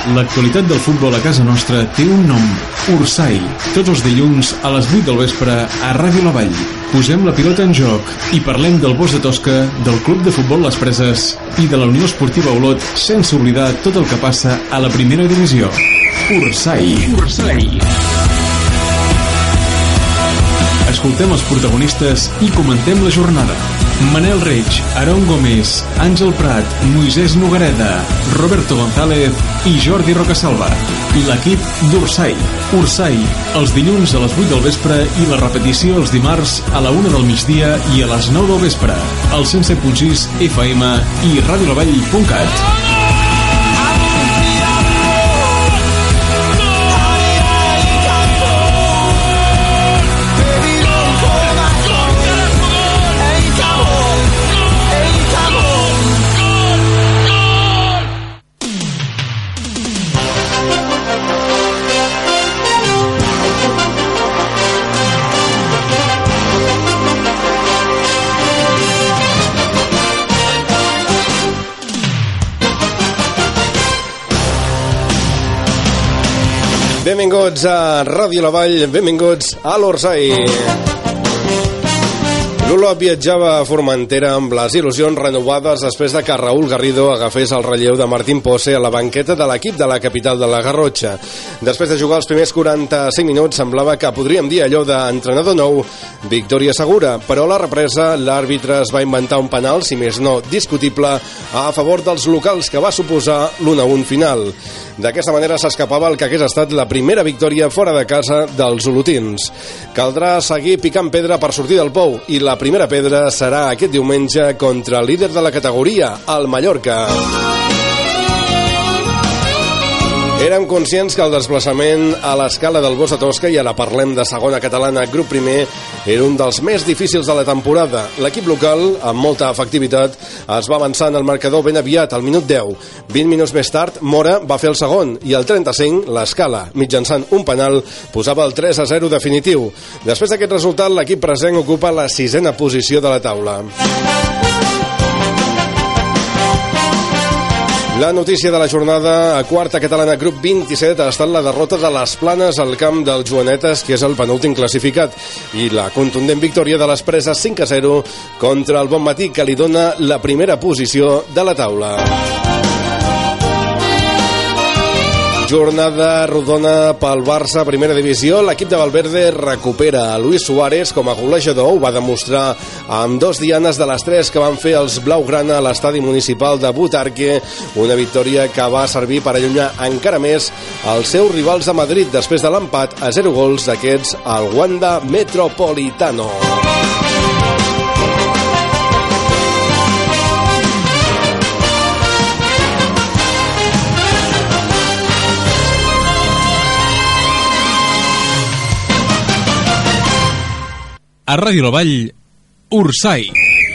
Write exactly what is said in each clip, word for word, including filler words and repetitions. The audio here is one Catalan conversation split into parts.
L'actualitat del futbol a casa nostra té un nom, Ursai. Tots els dilluns a les vuit del vespre a Ràdio La Vall. Posem la pilota en joc i parlem del Bosc de Tosca, del Club de Futbol Les Preses i de la Unió Esportiva Olot, sense oblidar tot el que passa a la primera divisió. Ursai. Ursai. Escoltem els protagonistes i comentem la jornada. Manel Reig, Aron Gómez, Àngel Prat, Moisés Nogareda, Roberto González i Jordi Rocasalva. L'equip d'Ursai. Ursai, els dilluns a les vuit del vespre i la repetició els dimarts a la una del migdia i a les nou del vespre. Al cent set punt sis F M i radiolavall punt cat. Benvinguts a Ràdio La Vall, benvinguts a l'Ursai. L'Olot viatjava a Formentera amb les il·lusions renovades després de que Raúl Garrido agafés el relleu de Martín Pose a la banqueta de l'equip de la capital de la Garrotxa. Després de jugar els primers quaranta-cinc minuts semblava que podríem dir allò d'entrenador nou, victòria segura, però a la represa l'àrbitre es va inventar un penal, si més no discutible, a favor dels locals, que va suposar l'u a un final. D'aquesta manera s'escapava el que hagués estat la primera victòria fora de casa dels olotins. Caldrà seguir picant pedra per sortir del pou, i la primera pedra serà aquest diumenge contra el líder de la categoria, el Mallorca. Érem conscients que el desplaçament a l'escala del Bosc de Tosca, i ara parlem de segona catalana, grup primer, era un dels més difícils de la temporada. L'equip local, amb molta efectivitat, es va avançar en el marcador ben aviat, al minut deu. vint minuts més tard, Mora va fer el segon, i al trenta-cinc, l'escala, mitjançant un penal, posava el tres a zero definitiu. Després d'aquest resultat, l'equip present ocupa la sisena posició de la taula. La notícia de la jornada a quarta catalana grup vint-i-set ha estat la derrota de les Planes al camp dels Joanetes, que és el penúltim classificat, i la contundent victòria de les Preses cinc a zero contra el Bonmatí, que li dona la primera posició de la taula. Jornada rodona pel Barça a primera divisió. L'equip de Valverde recupera a Luis Suárez com a golejador. Ho va demostrar amb dos dianes de les tres que van fer els blaugrana a l'estadi municipal de Butarque, una victòria que va servir per allunyar encara més els seus rivals de Madrid després de l'empat a zero gols d'aquests al Wanda Metropolitano. A Ràdio La Vall, Ursai.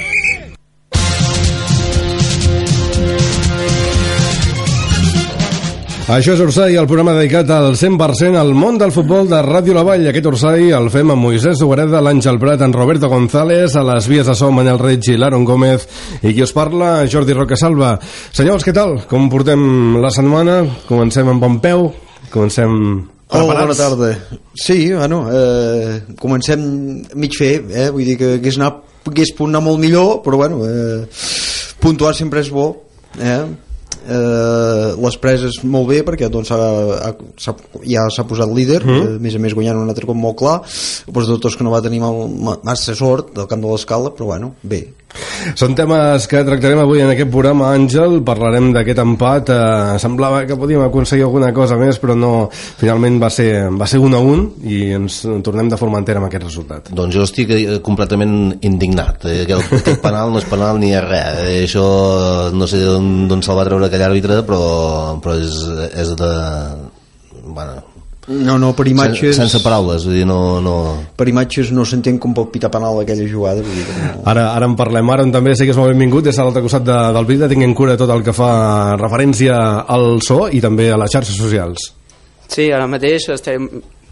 Això és Ursai, el programa dedicat al cent per cent al món del futbol de Ràdio La Vall. Aquest Ursai el fem amb Moisés Nogareda, l'Àngel Prat, en Roberto González, a les vies de so Manel Reig i l'Aron Gómez, i qui us parla, Jordi Rocasalva. Senyors, què tal? Com portem la setmana? Comencem amb bon peu? Comencem... Hola, bona tarda. Sí, bueno, eh, comencem mig fer, eh? Vull dir que hagués, anat, hagués pogut anar molt millor, però bueno, eh, puntuar sempre és bo, eh? Eh, les preses molt bé perquè doncs, ha, ha, ja s'ha posat líder, mm. eh, a més a més guanyant un altre cop molt clar. El Bosc de Tosca que no va tenir mal, massa sort del camp de l'Escala, però bueno, bé. Són temes que tractarem avui en aquest programa, Àngel. Parlarem d'aquest empat. Eh, semblava que podíem aconseguir alguna cosa més, però no, finalment va ser, va ser un a un, i ens tornem de Formentera amb aquest resultat. Doncs jo estic completament indignat. Aquest, aquest penal no és penal ni és res. Això no sé d'on se'l va treure aquell àrbitre, però, però és, és de... Bueno, no, no, per imatges... Sense, sense paraules, vull dir, no... no... Per imatges no s'entén com pot pitar penal aquella jugada, vull dir que no... Ara, ara en parlem, ara també sé que és molt benvingut des de l'altre costat de, del vidre, tinguent cura tot el que fa referència al so i també a les xarxes socials. Sí, ara mateix estem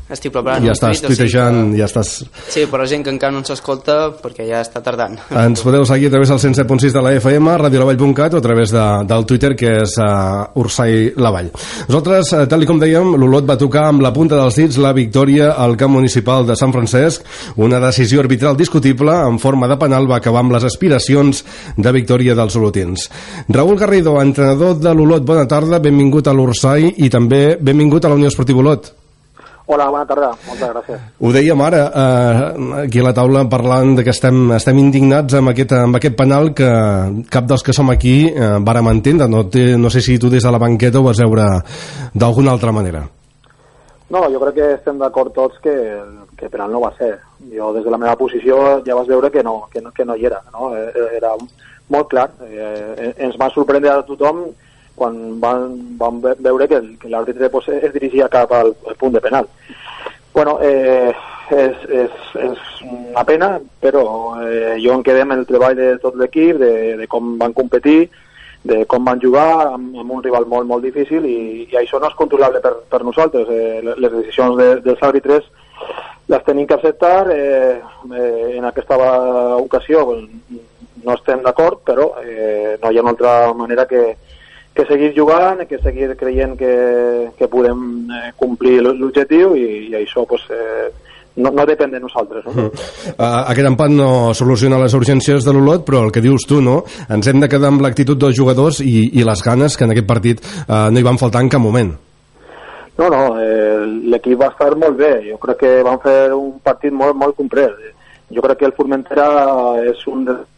estic preparant ja un estàs tuit, tuitejant, o sigui que... ja estàs... Sí, però la gent que encara no ens escolta perquè ja està tardant. Ens podeu seguir a través del cent set punt sis de la F M, radiolavall punt cat, o a través de, del Twitter, que és uh, Ursai Lavall. Nosaltres, uh, tal com dèiem, l'Olot va tocar amb la punta dels dits la victòria al camp municipal de Sant Francesc. Una decisió arbitral discutible en forma de penal va acabar amb les aspiracions de victòria dels olotins. Raúl Garrido, entrenador de l'Olot, bona tarda, benvingut a l'Ursai i també benvingut a la Unió Esportiva Olot. Hola, bona tarda, moltes gràcies. Ho dèiem ara, eh, aquí a la taula, parlant de que estem, estem indignats amb aquest, amb aquest penal que cap dels que som aquí eh, vàrem entendre. No, té, no sé si tu des de la banqueta ho vas veure d'alguna altra manera. No, jo crec que estem d'acord tots que, que penal no va ser. Jo des de la meva posició ja vas veure que no, que no, que no hi era, no? Era molt clar. Eh, ens va sorprendre a tothom quan van, van veure que, que l'àrbitre pues, es dirigia cap al, al punt de penal. Bueno, eh, és, és, és una pena, però eh, jo em quedé amb el treball de tot l'equip, de, de com van competir, de com van jugar amb, amb un rival molt, molt difícil, i, i això no és controlable per, per nosaltres. Eh, les decisions de, dels àrbitres les tenim que acceptar. Eh, eh, en aquesta ocasió no estem d'acord, però eh, no hi ha una altra manera que que seguir jugant, que seguir creient que, que podem eh, complir l'objectiu, i, i això pues, eh, no, no depèn de nosaltres. No? Uh, aquest empat no soluciona les urgències de l'Olot, però el que dius tu, no? Ens hem de quedar amb l'actitud dels jugadors i, i les ganes que en aquest partit eh, no hi van faltar en cap moment. No, no, eh, l'equip va estar molt bé. Jo crec que van fer un partit molt, molt complet. Jo crec que el Formentera és un de...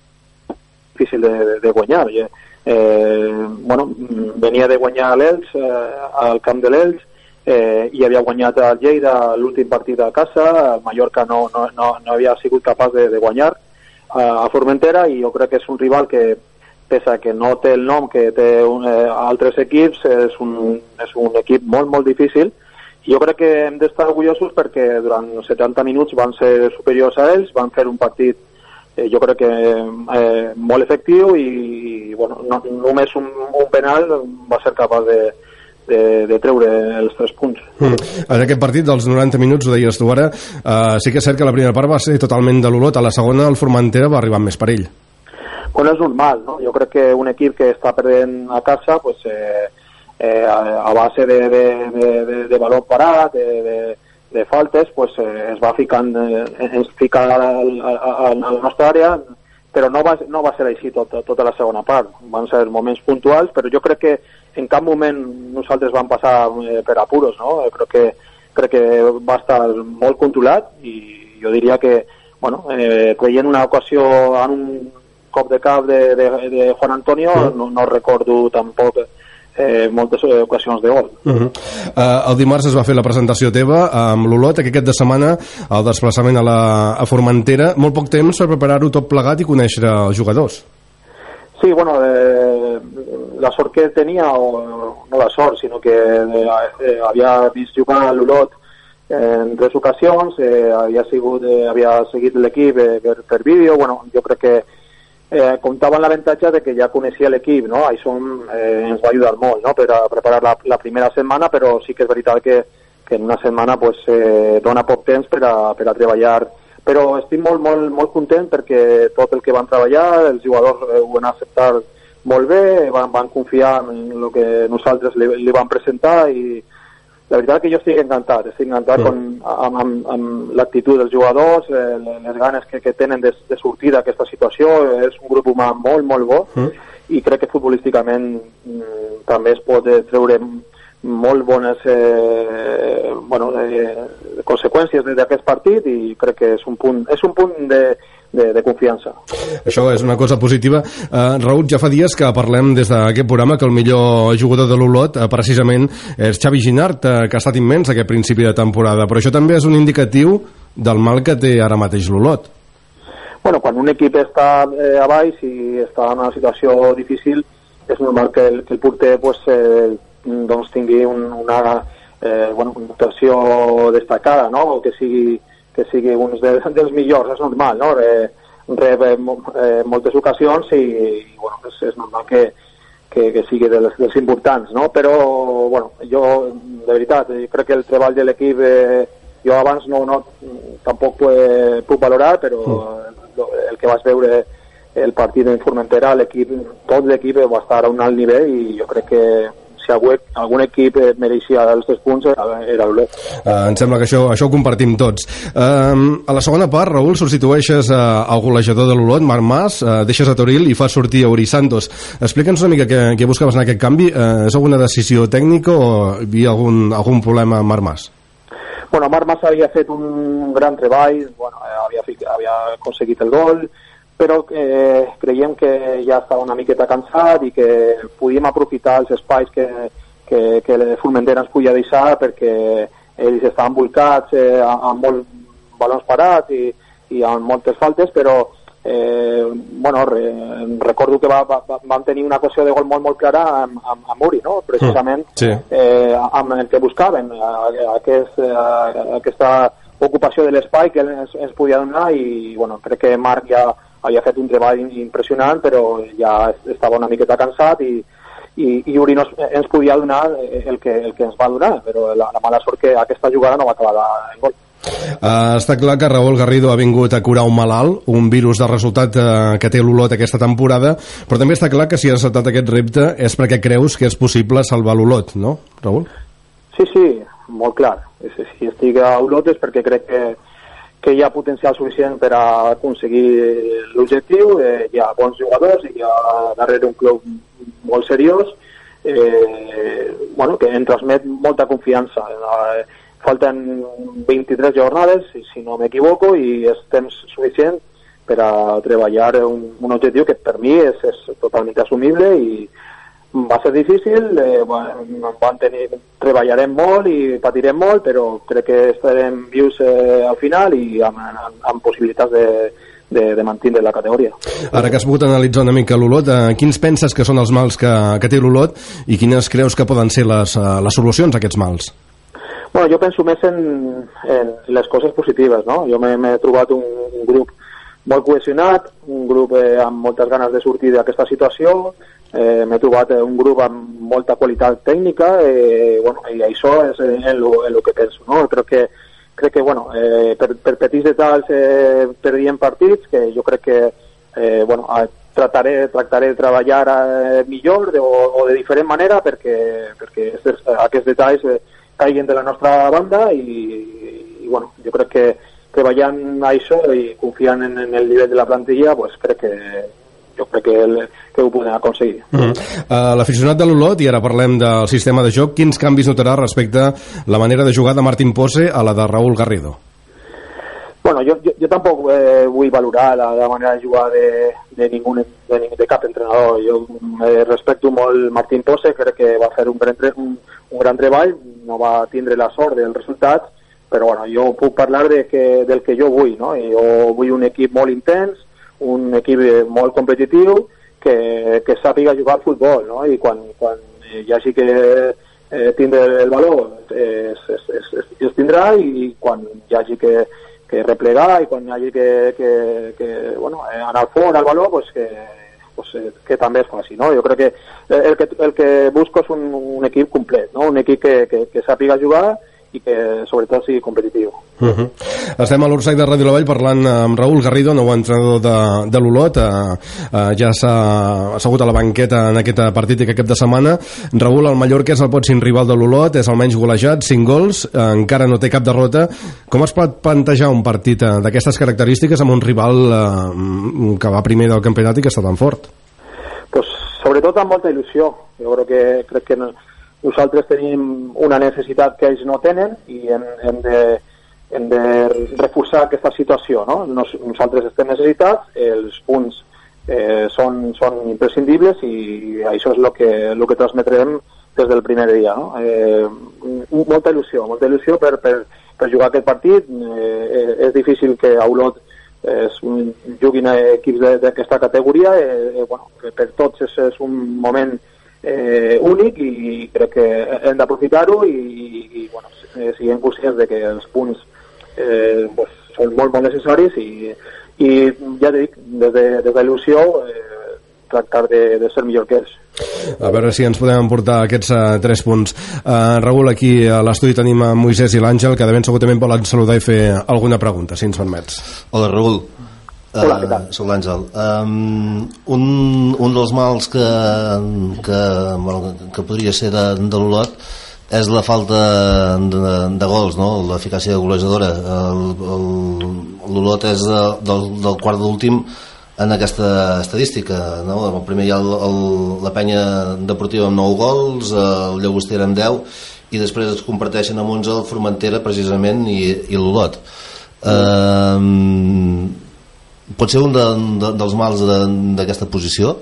difícil de, de, de guanyar. Eh? Eh, bueno, venia de guanyar l'Elx eh, al camp de l'Elx, eh, i havia guanyat a Lleida l'últim partit a casa. El Mallorca no, no, no, no havia sigut capaç de, de guanyar a, a Formentera, i jo crec que és un rival que, pese que no té el nom que té un, eh, altres equips, és un, és un equip molt, molt difícil. I jo crec que hem d'estar orgullosos perquè durant setanta minuts van ser superiors a ells, van fer un partit Eh, jo crec que eh, molt efectiu, i, i bueno, no, només un, un penal va ser capaç de, de, de treure els tres punts. Mm. En aquest partit dels noranta minuts, ho deies tu ara, eh, sí que és cert que la primera part va ser totalment de l'Olot, a la segona el Formentera va arribar amb més perill. Bueno, és normal, no? Jo crec que un equip que està perdent a casa, pues, eh, eh, a base de, de, de, de, de valor parat, de, de de faltes, pues, eh, es va ficant, eh, ens fica a, a, a, a la nostra àrea, però no va, no va ser així tot, tota la segona part. Van ser moments puntuals, però jo crec que en cap moment nosaltres vam passar eh, per apuros, no? Crec que, crec que va estar molt controlat, i jo diria que, bueno, eh, creient una ocasió en un cop de cap de, de, de Juan Antonio, sí. no, no recordo tampoc Eh, moltes ocasions de gol. Uh -huh. uh, el dimarts es va fer la presentació teva amb l'Olot, aquest cap de setmana el desplaçament a, la, a Formentera, molt poc temps per preparar-ho tot plegat i conèixer els jugadors. Sí, bueno, eh, la sort que tenia, o no la sort, sinó que eh, havia vist jugar a l'Olot en tres ocasions, eh, havia, sigut, eh, havia seguit l'equip eh, per, per vídeo. Bueno, jo crec que Eh, comptava amb l'avantatge de que ja coneixia l'equip, no? Això eh, ens va ajudar molt, no? Per a preparar la, la primera setmana, però sí que és veritat que, que en una setmana pues, eh, dona poc temps per a, per a treballar. Però estic molt, molt, molt content perquè tot el que van treballar, els jugadors eh, ho van acceptar molt bé, van, van confiar en el que nosaltres li, li vam presentar, i la veritat que jo estic encantat, estic encantat sí. con, amb, amb, amb l'actitud dels jugadors, eh, les ganes que, que tenen de, de sortir d'aquesta situació. És un grup humà molt, molt bo, sí. i crec que futbolísticament mm, també es pot treure molt bones eh, bueno, eh, conseqüències d'aquest partit, i crec que és un punt, és un punt de, de, de confiança. Això és una cosa positiva. Uh, Raúl, ja fa dies que parlem des d'aquest programa que el millor jugador de l'Olot uh, precisament és Xavi Ginart, uh, que ha estat immens aquest principi de temporada, però això també és un indicatiu del mal que té ara mateix l'Olot. Bueno, quan un equip està eh, a baix i està en una situació difícil, és normal que el, que el porter pues, eh, doncs tingui un, una eh, bueno, una actuació destacada, no? O que sigui, que sigui un de, dels millors, és normal, no? Re, rep eh, moltes ocasions, i, i bueno, és, és normal que, que, que sigui dels, dels importants, no? Però, bueno, jo, de veritat, crec que el treball de l'equip, eh, jo abans no, no tampoc puc, puc valorar, però mm. el que vas veure el partit en Formentera, l'equip, tot l'equip va estar a un alt nivell i jo crec que si algun, algun equip mereixia els tres punts era l'Olot. Uh, em sembla que això, això ho compartim tots. Uh, a la segona part, Raül, substitueixes uh, el golejador de l'Olot, Marc Mas, uh, deixes a Toril i fas sortir a Uri Santos. Explica'ns una mica què, què buscaves en aquest canvi. Uh, és alguna decisió tècnica o hi havia algun, algun problema amb Marc Mas? Bueno, Marc Mas havia fet un gran treball, bueno, havia, havia aconseguit el gol, però eh, creiem que ja estava una miqueta cansat i que podíem aprofitar els espais que, que, que Formentera ens podia deixar perquè ells estaven volcats eh, amb molts balons parats i, i amb moltes faltes, però eh, bueno, re, recordo que va, va, vam tenir una ocasió de gol molt, molt clara amb, amb, amb Uri, no? Precisament sí. eh, amb el que buscaven, aquest, aquesta ocupació de l'espai que ens, ens podia donar i bueno, crec que Marc ja havia fet un treball impressionant, però ja estava una miqueta cansat i, i, i Uri no, ens podia donar el que, el que ens va donar, però la, la mala sort que aquesta jugada no va acabar en gol. Uh, està clar que Raül Garrido ha vingut a curar un malalt, un virus de resultat uh, que té l'Olot aquesta temporada, però també està clar que si has acceptat aquest repte és perquè creus que és possible salvar l'Olot, no, Raül? Sí, sí, molt clar. Si estic a Olot és perquè crec que que hi ha potencial suficient per a aconseguir l'objectiu, eh, hi ha bons jugadors, hi ha darrere un club molt seriós, eh, bueno, que ens transmet molta confiança. Eh, falten vint-i-tres jornades, si, si no m'equivoco, i és temps suficient per a treballar un, un objectiu que per mi és, és totalment assumible i va ser difícil, eh, bueno, van tenir, treballarem molt i patirem molt, però crec que estarem vius eh, al final i amb, amb, amb possibilitats de, de, de mantenir la categoria. Ara que has pogut analitzar una mica l'Olot, eh, quins penses que són els mals que, que té l'Olot i quines creus que poden ser les, les solucions a aquests mals? Bueno, jo penso més en, en les coses positives, no? Jo m'he trobat un, un grup molt cohesionat, un grup eh, amb moltes ganes de sortir d'aquesta situació, eh, m'he trobat un grup amb molta qualitat tècnica, eh, bueno, i això és el que penso, no? Crec que, crec que bueno, eh, per, per petits detalls eh, perdíem partits, que jo crec que eh, bueno, trataré, tractaré de treballar eh, millor de, o, o de diferent manera perquè, perquè aquests detalls eh, caiguen de la nostra banda i, i bueno, jo crec que treballant a això i confiant en, en el nivell de la plantilla, pues crec que jo crec que, el, que ho podem aconseguir. Mm -hmm. uh, L'aficionat de l'Olot, i ara parlem del sistema de joc, quins canvis notarà respecte a la manera de jugar de Martín Pose a la de Raül Garrido? Bueno, jo, jo, jo tampoc eh, vull valorar la, la manera de jugar de, de, ningú, de, de cap entrenador. Jo eh, respecto molt Martín Pose, crec que va fer un gran, un, un gran treball, no va tindre la sort dels resultats, però bueno, jo puc parlar de que, del que jo vull, no? Jo vull un equip molt intens, un equip molt competitiu, que, que sàpiga jugar al futbol, no? I quan, quan hi hagi que eh, tindre el valor eh, es, es, es, es tindrà, i quan hi hagi que, que replegar i quan hi hagi que, que, que bueno, anar fora al valor, pues que, pues, que també es faci, no? Jo crec que el que, el que busco és un, un equip complet, no? Un equip que, que, que sàpiga jugar i que sobretot sigui competitiu. Uh -huh. Estem a l'Orsec de Ràdio La Vall parlant amb Raül Garrido, nou entrenador de, de l'Olot. Uh, uh, ja s'ha assegut a la banqueta en aquest partit i aquest cap de setmana. Raül, el Mallorca és el potsin rival de l'Olot, és el menys golejat, cinc gols, uh, encara no té cap derrota. Com es pot plantejar un partit uh, d'aquestes característiques amb un rival uh, que va primer del campionat i que està tan fort? Pues, sobretot amb molta il·lusió. Jo crec que, crec que no, nosaltres tenim una necessitat que ells no tenen i hem, hem, de, hem de reforçar aquesta situació, no? Nos, nosaltres estem necessitats, els punts eh, són, són imprescindibles i això és el que, lo que transmetrem des del primer dia, no? Eh, molta il·lusió, molta il·lusió per, per, per jugar aquest partit. Eh, és difícil que a Olot eh, juguin equips d'aquesta categoria, eh, bueno, per tots és, és un moment Eh, únic i crec que hem d'aprofitar-ho i, i bueno, eh, siguem conscients de que els punts eh, pues, són molt, molt necessaris i, i ja dic, des de, des de l'il·lusió eh, tractar de, de ser millor que ells. A veure si ens podem emportar aquests uh, tres punts. Uh, Raül, aquí a l'estudi tenim a Moisès i l'Àngel, que de ben segur també volen saludar i fer alguna pregunta, si ens permets. Hola, Raül. Hola, què tal? Uh, soc l'Àngel. Um, un, un dels mals que, que, bueno, que podria ser de, de l'Olot és la falta de, de gols, no? L'eficàcia golejadora. L'Olot és de, del, del quart d'últim en aquesta estadística, no? El primer hi ha el, el, la penya deportiva amb nou gols, el Llagostera amb deu, i després es comparteixen amb onze el Formentera precisament i, i l'Olot. Um, pot ser un de, de, dels mals d'aquesta posició?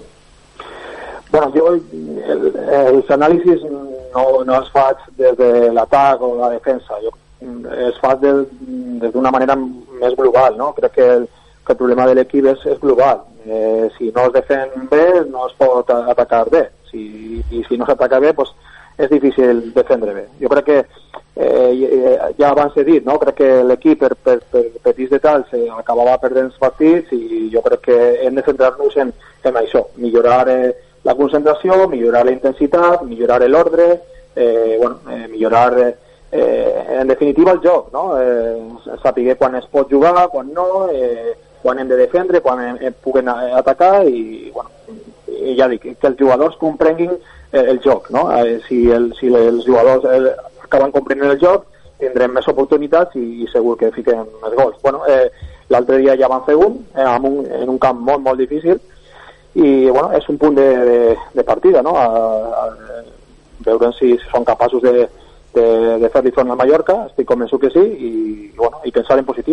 Bueno, jo el, els anàlisis no, no els faig des de l'atac o la defensa, jo els faig des d'una manera més global, no? Crec que el que el problema de l'equip és, és global. Eh, si no es defen bé, no es pot atacar bé. Si, i si no s'ataca bé, pues, és difícil defendre bé. Jo crec que, eh, ja abans he dit, no? Crec que l'equip, per, per, per petits detalls, eh, acabava perdent els partits i jo crec que hem de centrar-nos en, en això. Millorar eh, la concentració, millorar la intensitat, millorar l'ordre, eh, bueno, eh, millorar... Eh, Eh, en definitiva el joc, no? Eh, saber quan es pot jugar, quan no, eh, quan hem de defendre, quan hem, hem puguen atacar i, bueno, i ja dic, que els jugadors comprenguin eh, el joc, no? Eh, si, el, si els jugadors eh, acaben comprenent el joc, tindrem més oportunitats i, i segur que fiquem més gols. Bueno, eh, l'altre dia ja van fer un, eh, en, un, en un camp molt, molt difícil i, bueno, és un punt de, de, de partida, no? A, a, veure si són capaços de de, de fer-li front a Mallorca, estic convençut que sí i, bueno, i pensar en positiu.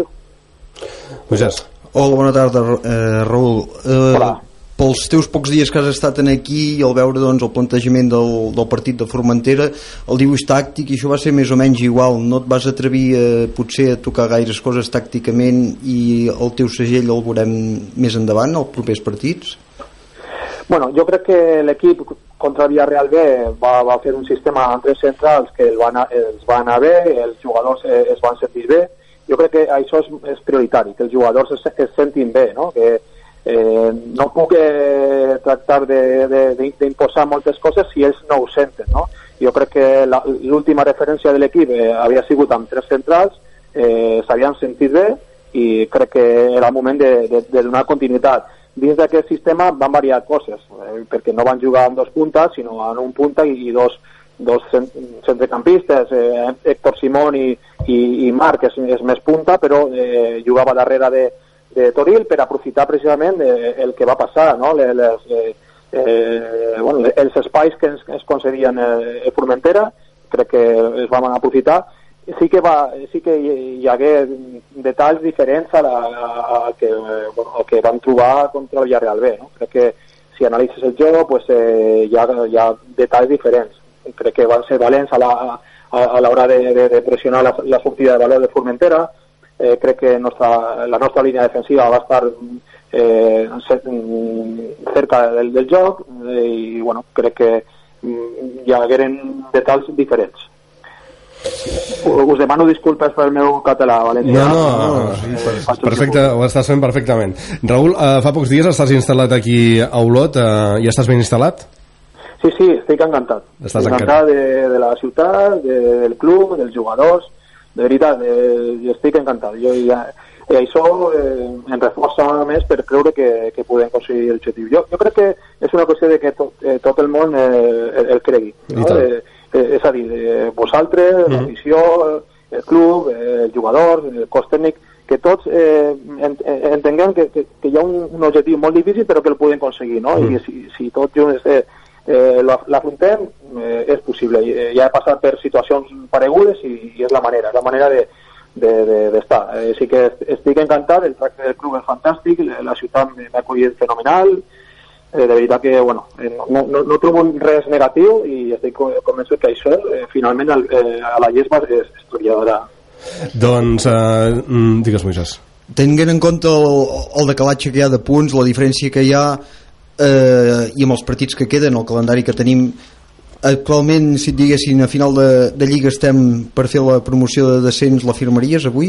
Moisès. Hola, bona tarda, eh, Raül. Eh, Hola. Pels teus pocs dies que has estat aquí i al veure doncs, el plantejament del, del partit de Formentera, el dibuix tàctic, i això va ser més o menys igual, no et vas atrevir eh, potser a tocar gaires coses tàcticament i el teu segell el veurem més endavant, els propers partits? Bueno, jo crec que l'equip contra Villarreal B va, va fer un sistema amb tres centrals que el van a, els va anar bé, els jugadors eh, es van sentir bé. Jo crec que això és, és prioritari, que els jugadors es, es sentin bé, no? Que eh, no puc eh, tractar d'imposar moltes coses si ells no ho senten, no? Jo crec que l'última referència de l'equip eh, havia sigut amb tres centrals, eh, s'havien sentit bé i crec que era el moment de, de, de donar continuïtat. Dins d'aquest sistema van variar coses, eh, perquè no van jugar amb dos puntes, sinó en un punta i, i dos, dos centrecampistes, eh, Héctor Simón i, i, i Marc és, és més punta, però eh, jugava darrere de, de Toril per aprofitar precisament eh, el que va passar, no? les, les, eh, eh, bueno, els espais que ens, ens concedien eh, Formentera, crec que es van aprofitar. Sí que, va, sí que hi hagué detalls diferents a la, a, a que, bueno, el que van trobar contra el Villarreal B, no? Crec que si analitzes el joc pues, eh, hi, ha, hi ha detalls diferents. Crec que van ser valents a l'hora a, a de, de, de pressionar la, la sortida de valor de Formentera. Eh, crec que nostra, la nostra línia defensiva va estar eh, cerca del, del joc eh, i bueno, crec que hi hagueren detalls diferents. Us demano disculpes pel meu català valencià. No, no, no, sí, per, perfecte, ho estàs fent perfectament. Raül, uh, fa pocs dies estàs instal·lat aquí a Olot, uh, i estàs ben instal·lat? Sí, sí, estic encantat. Estàs encantat de, de la ciutat, de, del club, dels jugadors, de veritat, eh, estic encantat. Jo ja, i això eh, em reforça més per creure que, que podem aconseguir el objectiu. Jo, jo crec que és una qüestió de que tot, eh, tot el món eh, el, el cregui, no? Eh, eh, és a dir, eh, vosaltres, mm. l'afició, el club, eh, el jugador, el cos tècnic, que tots eh, entenguem que, que, que hi ha un, un objectiu molt difícil però que el podem aconseguir, no? Mm. I si, si tots junts eh, eh, l'afrontem, eh, és possible. Ja he passat per situacions paregudes i, i és la manera, és la manera de d'estar. De, de, eh, sí que estic encantat, el tracte del club és fantàstic, la ciutat m'ha acollit fenomenal, eh, de veritat que, bueno, no, no, no trobo res negatiu i estic convençut que això, eh, finalment, eh, a la llesma es, es trobarà. Doncs, eh, digues, Moisès. Tenint en compte el, el decalatge que hi ha de punts, la diferència que hi ha eh, i amb els partits que queden, el calendari que tenim actualment, si et diguessin a final de, de Lliga estem per fer la promoció de descens, la firmaries avui?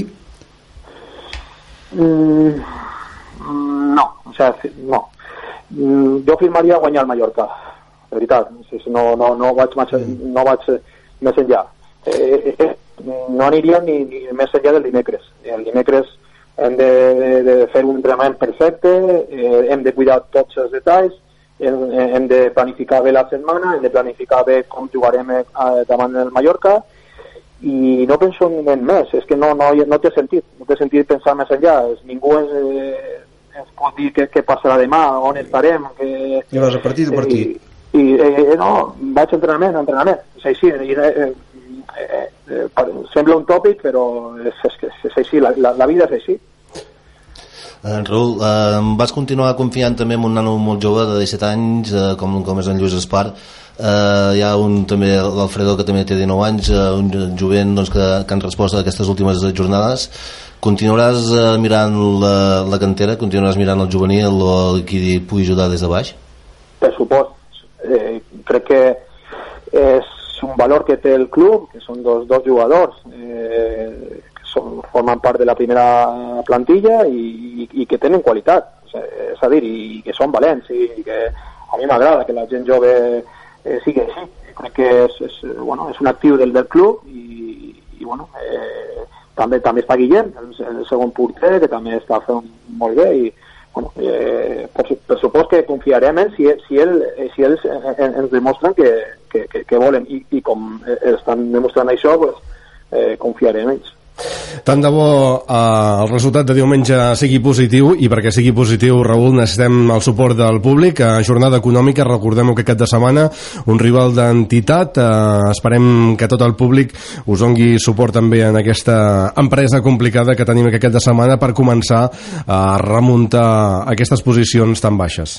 Mm, no, o sea, no. Mm, jo firmaria guanyar el Mallorca. de veritat, no, no, no vaig, massa, no vaig més enllà. Eh, eh, no aniríem ni, ni més enllà del dimecres. El dimecres hem de, de, de fer un entrenament perfecte, eh, hem de cuidar tots els detalls, hem, hem de planificar bé la setmana, hem de planificar bé com jugarem eh, davant del Mallorca, i no penso en més, és que no, no, no té sentit, no té sentit pensar més enllà, ningú és, eh, ens pot dir què, què passarà demà, on estarem, que... I vas a partit a partit. I, i eh, no, vaig a entrenament, a entrenament, és així, i, eh, eh, eh, sembla un tòpic, però és, és, és així, la, la, la vida és així. Eh, Raül, eh, vas continuar confiant també en un nano molt jove de disset anys, eh, com, com és en Lluís Espar. Uh, hi ha un també l'Alfredo que també té dinou anys, uh, un jovent doncs, que, que han respost a aquestes últimes jornades. Continuaràs uh, mirant la, la cantera, continuaràs mirant el juvenil o el qui pugui ajudar des de baix? Per supost, eh, crec que és un valor que té el club, que són dos, dos jugadors eh, que són, formen part de la primera plantilla i, i, i que tenen qualitat, és a dir, i que són valents, i, i que a mi m'agrada que la gent jove Eh, sí que sí, crec que és, és, bueno, és un actiu del, del club i, i bueno, eh, també també està Guillem, el, el segon porter, que també està fent molt bé i bueno, eh, per, per supost que confiarem en si, si, ell, si ells ens demostren que, que, que, que volen i, i com estan demostrant això, pues, eh, confiarem en ells. Tant de bo eh, el resultat de diumenge sigui positiu, i perquè sigui positiu, Raül, necessitem el suport del públic. A jornada econòmica, recordem que aquest de setmana un rival d'entitat, eh, esperem que tot el públic us doni suport també en aquesta empresa complicada que tenim aquest de setmana per començar a remuntar aquestes posicions tan baixes.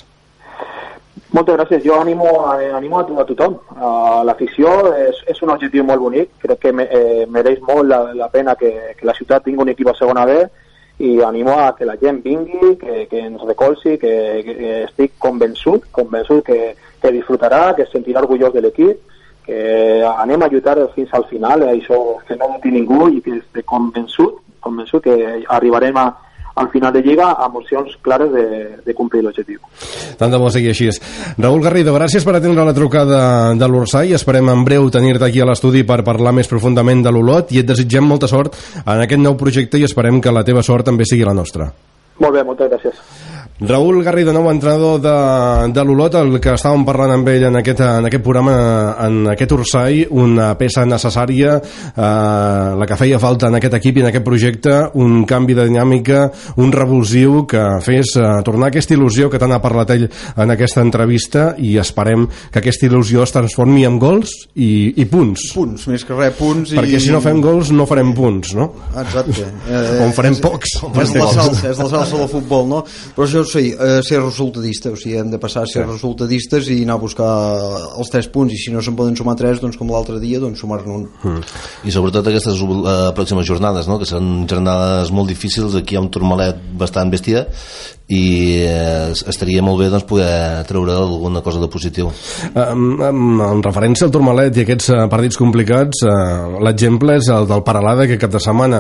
Moltes gràcies. Jo animo, animo a, a tothom. Uh, L'afició és, és un objectiu molt bonic. Crec que me, eh, mereix molt la, la pena que, que la ciutat tingui un equip a segona B, i animo a que la gent vingui, que, que ens recolzi, que, que, que estic convençut, convençut que, que disfrutarà, que es sentirà orgullós de l'equip, que anem a lluitar fins al final, això que no dubti ningú, i que estic convençut, convençut que arribarem a al final de Lliga amb opcions clares de, de complir l'objectiu. Tant de bo sigui així. Raül Garrido, gràcies per atendre la trucada de l'Orsay. Esperem en breu tenir-te aquí a l'estudi per parlar més profundament de l'Olot, i et desitgem molta sort en aquest nou projecte i esperem que la teva sort també sigui la nostra. Molt bé, moltes gràcies. Raül Garrido, nou entrenador de, de l'Olot, el que estàvem parlant amb ell en aquest, en aquest programa, en aquest Orsay, una peça necessària, eh, la que feia falta en aquest equip i en aquest projecte, un canvi de dinàmica, un revulsiu que fes eh, tornar aquesta il·lusió que tant ha parlat ell en aquesta entrevista, i esperem que aquesta il·lusió es transformi en gols i, i punts. Punts, més que res, punts. Perquè i... si no fem gols no farem punts, no? Exacte. Eh, o en farem és, pocs. És la salsa, és la salsa del futbol, no? Però això sí, eh, ser resultadista, o sigui, hem de passar a ser sí. resultadistes i anar a buscar els tres punts, i si no se'n poden sumar tres, doncs com l'altre dia, doncs sumar-ne un. Mm. I sobretot aquestes uh, pròximes jornades, no? Que seran jornades molt difícils, aquí hi ha un turmalet bastant bèstia, i eh, estaria molt bé doncs, poder treure alguna cosa de positiu. Um, um, en referència al Turmalet i aquests uh, partits complicats, uh, l'exemple és el del Paralada, que cap de setmana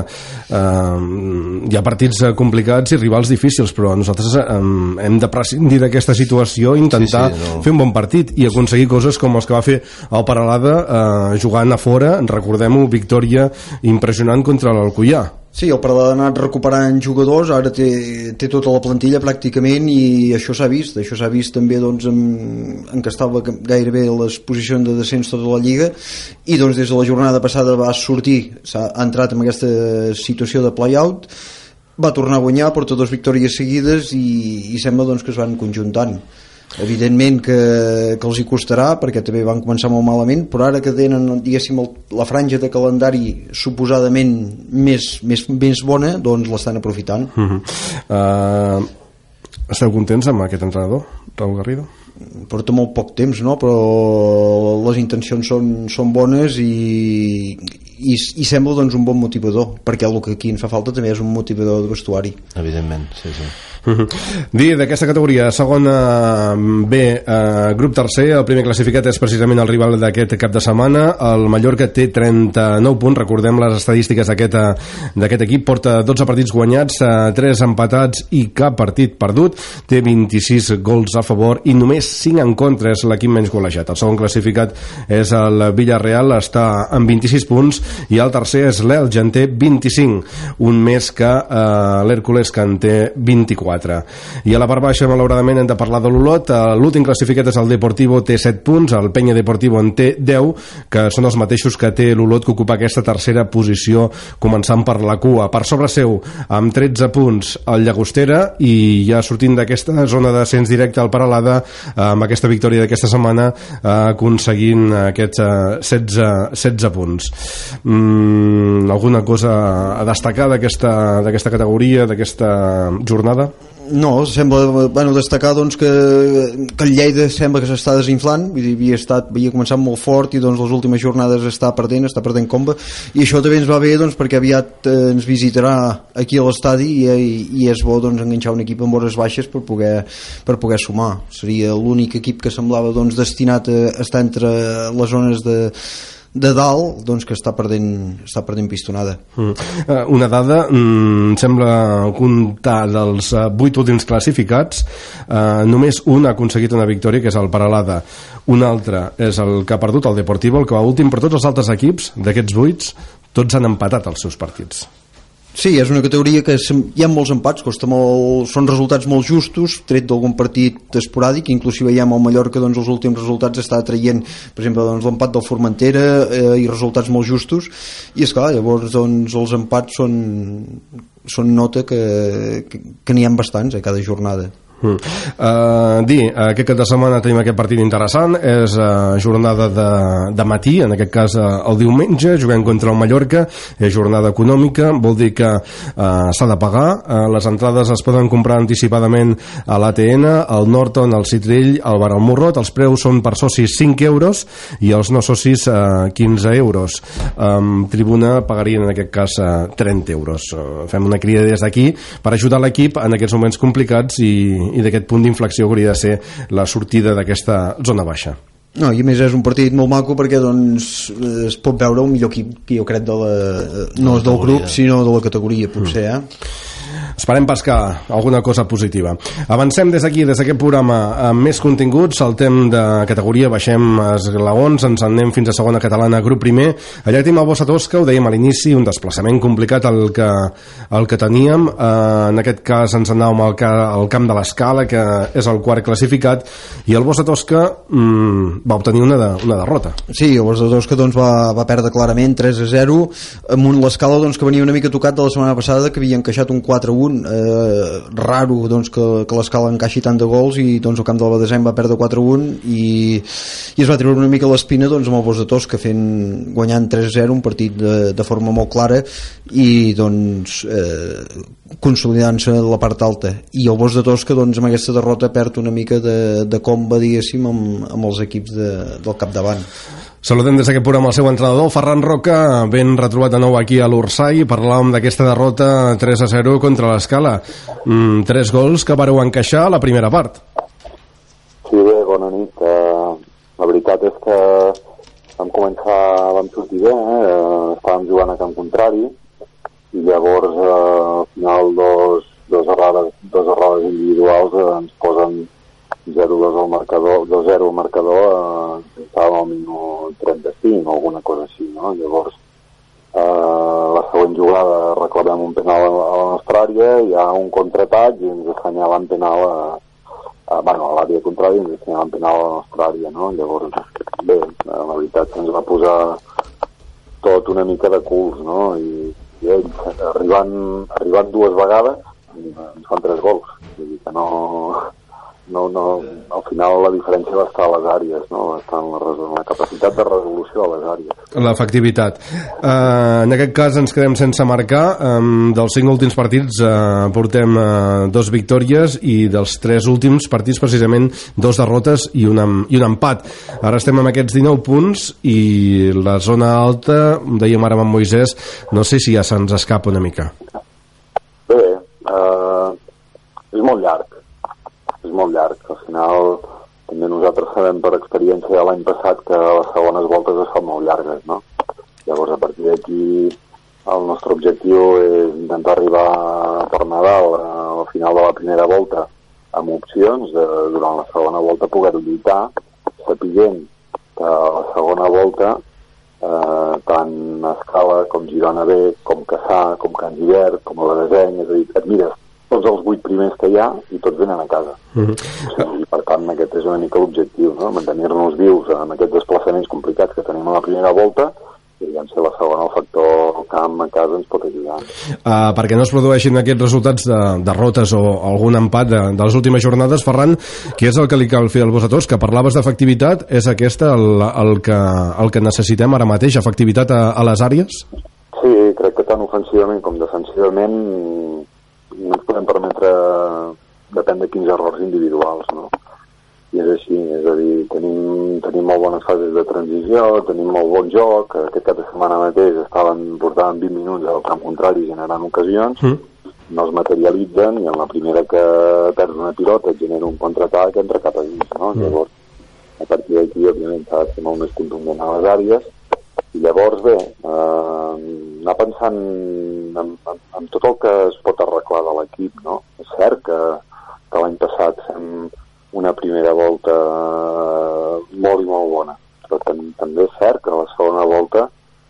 uh, hi ha partits uh, complicats i rivals difícils, però nosaltres um, hem de prescindir d'aquesta situació i intentar sí, sí, no. fer un bon partit i aconseguir coses com els que va fer el Paralada, uh, jugant a fora. Recordem-ho, victòria impressionant contra l'Alcoià. Sí, el Paralada ha anat recuperant jugadors, ara té, té tota la plantilla pràcticament, i això s'ha vist, això s'ha vist també doncs, en, en que estava gairebé a les posicions de descens tota la Lliga, i doncs des de la jornada passada va sortir, s'ha entrat en aquesta situació de play-out, va tornar a guanyar, porta dues victòries seguides, i, i sembla doncs, que es van conjuntant. Evidentment que, que els hi costarà, perquè també van començar molt malament, però ara que tenen, diguéssim, el, la franja de calendari suposadament més, més, més bona, doncs l'estan aprofitant. Uh-huh. uh, Esteu contents amb aquest entrenador, Raül Garrido? Porta molt poc temps, no? Però les intencions són, són bones, i, i, i sembla doncs un bon motivador, perquè el que aquí ens fa falta també és un motivador de vestuari. Evidentment, sí, sí. Dir d'aquesta categoria, segona B, eh, grup tercer, el primer classificat és precisament el rival d'aquest cap de setmana, el Mallorca té trenta-nou punts, recordem les estadístiques d'aquest d'aquest equip, porta dotze partits guanyats, tres empatats i cap partit perdut, té vint-i-sis gols a favor i només cinc en contra, és l'equip menys golejat. El segon classificat és el Villarreal, està amb vint-i-sis punts, i el tercer és l'Elx, en té vint-i-cinc, un més que eh, l'Hèrcules, que en té vint-i-quatre. I a la part baixa, malauradament, hem de parlar de l'Olot. L'últim classificat és el Deportivo, té set punts, el Penya Deportivo en té deu, que són els mateixos que té l'Olot, que ocupa aquesta tercera posició, començant per la cua. Per sobre seu, amb tretze punts, el Llagostera, i ja sortint d'aquesta zona d'ascens directe al Peralada, amb aquesta victòria d'aquesta setmana, aconseguint aquests setze, setze punts. Mm, alguna cosa a destacar d'aquesta d'aquesta categoria, d'aquesta jornada? No, sembla, bueno, destacar doncs, que, que el Lleida sembla que s'està desinflant, vull dir, havia, estat, havia començat molt fort i doncs les últimes jornades està perdent, està perdent comba, i això també ens va bé doncs, perquè aviat eh, ens visitarà aquí a l'estadi i, i, i és bo doncs, enganxar un equip amb hores baixes per poder, per poder sumar. Seria l'únic equip que semblava doncs, destinat a estar entre les zones de de dalt, doncs, que està perdent, està perdent pistonada. Mm. Uh, una dada, mm, sembla comptar dels uh, vuit últims classificats, uh, només un ha aconseguit una victòria, que és el Peralada. Un altre és el que ha perdut, el Deportivo, el que va últim, però tots els altres equips d'aquests vuit, tots han empatat els seus partits. Sí, és una categoria que hi ha molts empats, costa molt, són resultats molt justos, tret d'algun partit esporàdic, inclusive hi ha el Mallorca, doncs els últims resultats està traient, per exemple, doncs, l'empat del Formentera eh, i resultats molt justos, i esclar, llavors doncs, els empats són, són nota que, que, que n'hi ha bastants a cada jornada. Mm. Uh, dir, uh, aquest cap de setmana tenim aquest partit interessant, és uh, jornada de, de matí, en aquest cas uh, el diumenge, juguem contra el Mallorca, és jornada econòmica, vol dir que uh, s'ha de pagar, uh, les entrades es poden comprar anticipadament a l'A T N, al Norton, al Citrell, al Bar al Morrot, els preus són per socis cinc euros i els no socis uh, quinze euros. Um, tribuna pagarien en aquest cas uh, trenta euros. Uh, fem una crida des d'aquí per ajudar l'equip en aquests moments complicats i i d'aquest punt d'inflexió hauria de ser la sortida d'aquesta zona baixa. No, i a més és un partit molt maco perquè doncs es pot veure el millor equip que jo crec de la, no és del grup sinó de la categoria potser, eh? Esperem pescar alguna cosa positiva. Avancem des d'aquí, des d'aquest programa, amb més continguts, saltem de categoria, baixem esglaons, ens en anem fins a segona catalana, grup primer. Allà tenim el Bossa Tosca, ho dèiem a l'inici, un desplaçament complicat el que, el que teníem. Eh, en aquest cas ens anàvem al, al camp de l'Escala, que és el quart classificat, i el Bossa Tosca mm, va obtenir una, de, una derrota. Sí, el Bossa Tosca doncs, va, va perdre clarament tres a zero, amb un l'Escala doncs, que venia una mica tocat de la setmana passada, que havia encaixat un quatre a un, eh, raro doncs, que, que l'Escala encaixi tant de gols, i doncs, el camp del Badesenc va perdre quatre a un i, i es va treure una mica l'espina doncs, amb el Bossa Tosca fent, guanyant tres a zero, un partit de, de forma molt clara i doncs eh, consolidant-se la part alta, i el Bossa Tosca doncs, amb aquesta derrota perd una mica de, de comba, diguéssim, amb, amb els equips de, del capdavant. Saludem des d'aquest programa el seu entrenador, Ferran Roca, ben retrobat de nou aquí a l'Ursai. Parlàvem d'aquesta derrota tres a zero contra l'Escala. Mm, tres gols que vareu encaixar a la primera part. Sí, bé, bona nit. Uh, la veritat és que vam començar, vam sortir bé, eh? Estàvem jugant a camp contrari, i llavors uh, al final dos, dos, errades, dos errades individuals uh, ens posen zero dos al marcador, dos zero al marcador, eh, estàvem al minut trenta-cinc o alguna cosa així, no? Llavors, eh, la següent jugada reclamem un penal a, a la nostra àrea, hi ha un contraatac i ens assenyalen penal a, a, bueno, a l'àrea contrària, ens assenyalen penal a la nostra àrea, no? Llavors, bé, la veritat ens va posar tot una mica de culs, no? I, i ells, arribant, arribant dues vegades, ens fan tres gols, vull dir que no... no, no, al final la diferència va estar a les àrees, no? Va estar en la, en la capacitat de resolució a les àrees. L'efectivitat. Uh, en aquest cas ens quedem sense marcar. Um, dels cinc últims partits uh, portem uh, dos victòries i dels tres últims partits precisament dos derrotes i un, i un empat. Ara estem amb aquests dinou punts i la zona alta, dèiem ara amb en Moisès, no sé si ja se'ns escapa una mica. Bé, uh, és molt llarg. És molt llarg. Al final també nosaltres sabem per experiència de l'any passat que les segones voltes es fan molt llargues, no? Llavors a partir d'aquí el nostre objectiu és intentar arribar per Nadal al final de la primera volta amb opcions de durant la segona volta poder-ho lluitar, sapiguent que a la segona volta eh, tant Escala com Girona B, com Cassà, com Can Givert, com la Deseny, és a dir, et mires tots els vuit primers que hi ha i tots venen a casa. Uh-huh. I per tant aquest és una mica l'objectiu, no? Mantenir-nos vius en aquests desplaçaments complicats que tenim a la primera volta i diguem ser la segona, el factor camp a casa ens pot ajudar. Uh, perquè no es produeixin aquests resultats de derrotes o algun empat de, de les últimes jornades, Ferran, què és el que li cal fer al Bossatós? Que parlaves d'efectivitat, és aquesta el, el, que, el que necessitem ara mateix, efectivitat a, a les àrees? Sí, crec que tant ofensivament com defensivament no ens podem permetre, depèn de quins errors individuals, no? I és així, és a dir, tenim, tenim molt bones fases de transició, tenim molt bon joc, aquest cap de setmana mateix estaven portant vint minuts al camp contrari generant ocasions, mm. no es materialitzen i en la primera que perds una pilota et genera un contraatac entra cap a dins, no? Mm. Llavors, a partir d'aquí, òbviament, s'ha de ser molt més contundent a les àrees i llavors, bé, eh, anar pensant en, en, en tot el que es pot arreglar de l'equip, no? És cert que, que l'any passat fem una primera volta molt i molt bona, però tam, també és cert que a la segona volta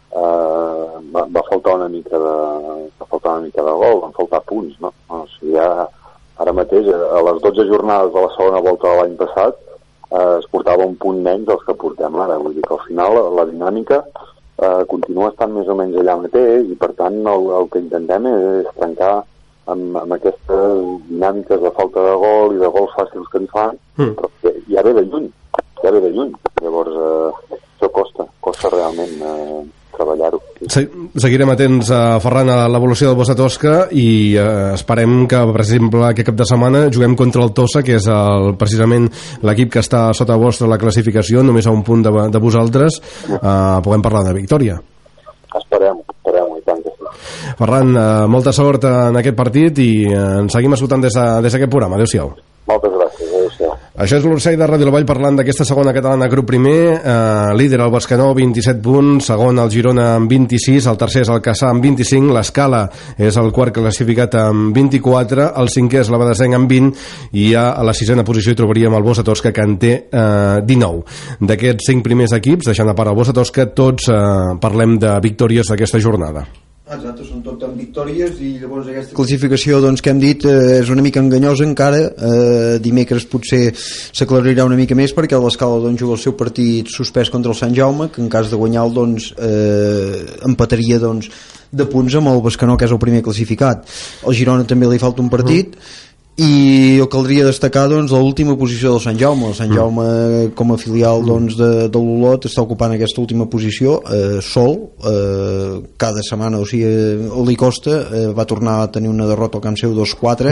eh, va, va faltar una mica de va faltar una mica de gol, van faltar punts, no? O sigui, ja, ara mateix, a les dotze jornades de la segona volta de l'any passat eh, es portava un punt menys dels que portem ara, vull dir que al final la, la dinàmica eh, continua estant més o menys allà mateix i per tant el, el que intentem és trencar amb, amb aquestes dinàmiques de falta de gol i de gols fàcils que ens fan, mm. però ja ve de lluny, ja ve de lluny. Llavors, eh, això costa, costa realment eh, treballar-ho. Seguirem atents, a Ferran, a l'evolució del Bossa Tosca i eh, esperem que, per exemple, aquest cap de setmana juguem contra el Tossa, que és el, precisament l'equip que està sota vostra la classificació, només a un punt de, de vosaltres, eh, puguem parlar de victòria. Esperem, esperem, i tant que sí. Ferran, eh, molta sort en aquest partit i eh, ens seguim escoltant des d'aquest de, programa. Adéu-siau. Moltes gràcies, adéu-siau. Això és l'Ursay de Ràdio La Vall parlant d'aquesta segona catalana, grup primer, eh, líder el Bescanó, vint-i-set punts, segon el Girona amb vint-i-sis, el tercer és el Cassà amb vint-i-cinc, l'Escala és el quart classificat amb vint-i-quatre, el cinquè és la Badesenc amb vint i ja a la sisena posició hi trobaríem el Bossa Tosca, que en té eh, dinou. D'aquests cinc primers equips, deixant a part el Bossa Tosca, tots eh, parlem de victòries d'aquesta jornada. Exacte, són tot amb victòries i llavors aquesta classificació doncs, que hem dit eh, és una mica enganyosa encara. eh, dimecres potser s'aclarirà una mica més perquè l'Escala doncs, juga el seu partit suspès contra el Sant Jaume, que en cas de guanyar doncs, eh, empataria doncs, de punts amb el Bescanó, que és el primer classificat. Al Girona també li falta un partit mm. i caldria destacar doncs, l'última posició del Sant Jaume. El Sant Jaume com a filial doncs, de, de l'Olot està ocupant aquesta última posició eh, sol, eh, cada setmana, o sigui, li costa, eh, va tornar a tenir una derrota al camp seu dos quatre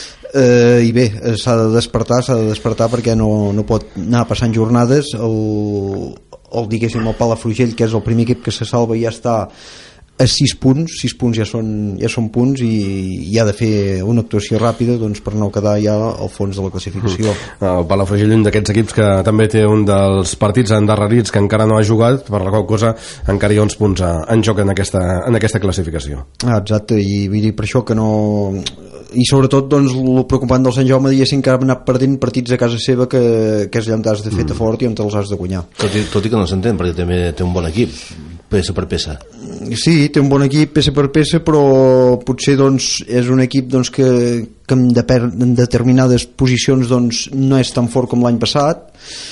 eh, i bé, s'ha de despertar s'ha de despertar perquè no, no pot anar passant jornades. El, el diguéssim el Palafrugell, que és el primer equip que se salva, ja està a sis punts, sis punts ja són, ja són punts i, i ha de fer una actuació ràpida doncs, per no quedar ja al fons de la classificació. Mm. El Palafrugell, un d'aquests equips que també té un dels partits endarrerits que encara no ha jugat, per la qual cosa encara hi ha uns punts en joc en aquesta, en aquesta classificació. Ah, exacte, i vull dir per això que no... I sobretot doncs, el preocupant del Sant Jaume diguéssim que ha anat perdent partits a casa seva que, que és allà on has de fer mm. fort i on te'ls has de guanyar. Tot i, tot i que no s'entén, perquè també té un bon equip, peça per peça. Sí, té un bon equip peça per peça, però potser doncs, és un equip doncs, que, que en, de, en determinades posicions doncs, no és tan fort com l'any passat.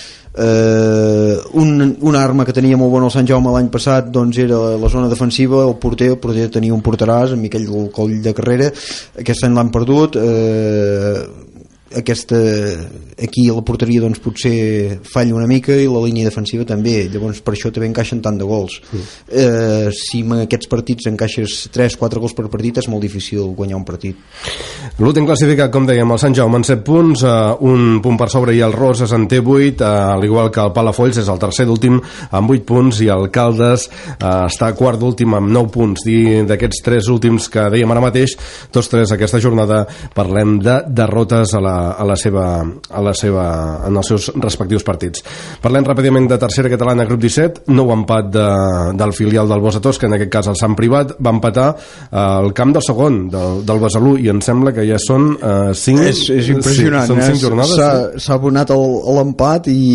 Eh, un, una arma que tenia molt bona el Sant Jaume l'any passat doncs, era la zona defensiva, el porter, el porter tenia un porteràs, en Miquel del Coll de Carrera, aquest any l'han perdut. Eh, aquesta, aquí a la porteria doncs potser falla una mica i la línia defensiva també, llavors per això també encaixen tant de gols. Mm. eh, si en aquests partits encaixes tres quatre gols per partit és molt difícil guanyar un partit. L'últim classificat, com dèiem, el Sant Jaume en set punts, eh, un punt per sobre, i el Roses en té vuit, eh, al igual que el Palafolls és el tercer d'últim amb vuit punts, i el Caldes eh, està quart d'últim amb nou punts. I d'aquests tres últims que dèiem ara mateix, tots tres aquesta jornada parlem de derrotes a la a la seva, a la seva, en els seus respectius partits. Parlem ràpidament de tercera catalana, grup disset, nou empat de, del filial del Bosch, que en aquest cas el Sant Privat va empatar al camp del segon, del, del Besalú, i em sembla que ja són uh, cinc... És, és impressionant, sí, són eh? cinc jornades. S'ha abonat l'empat i,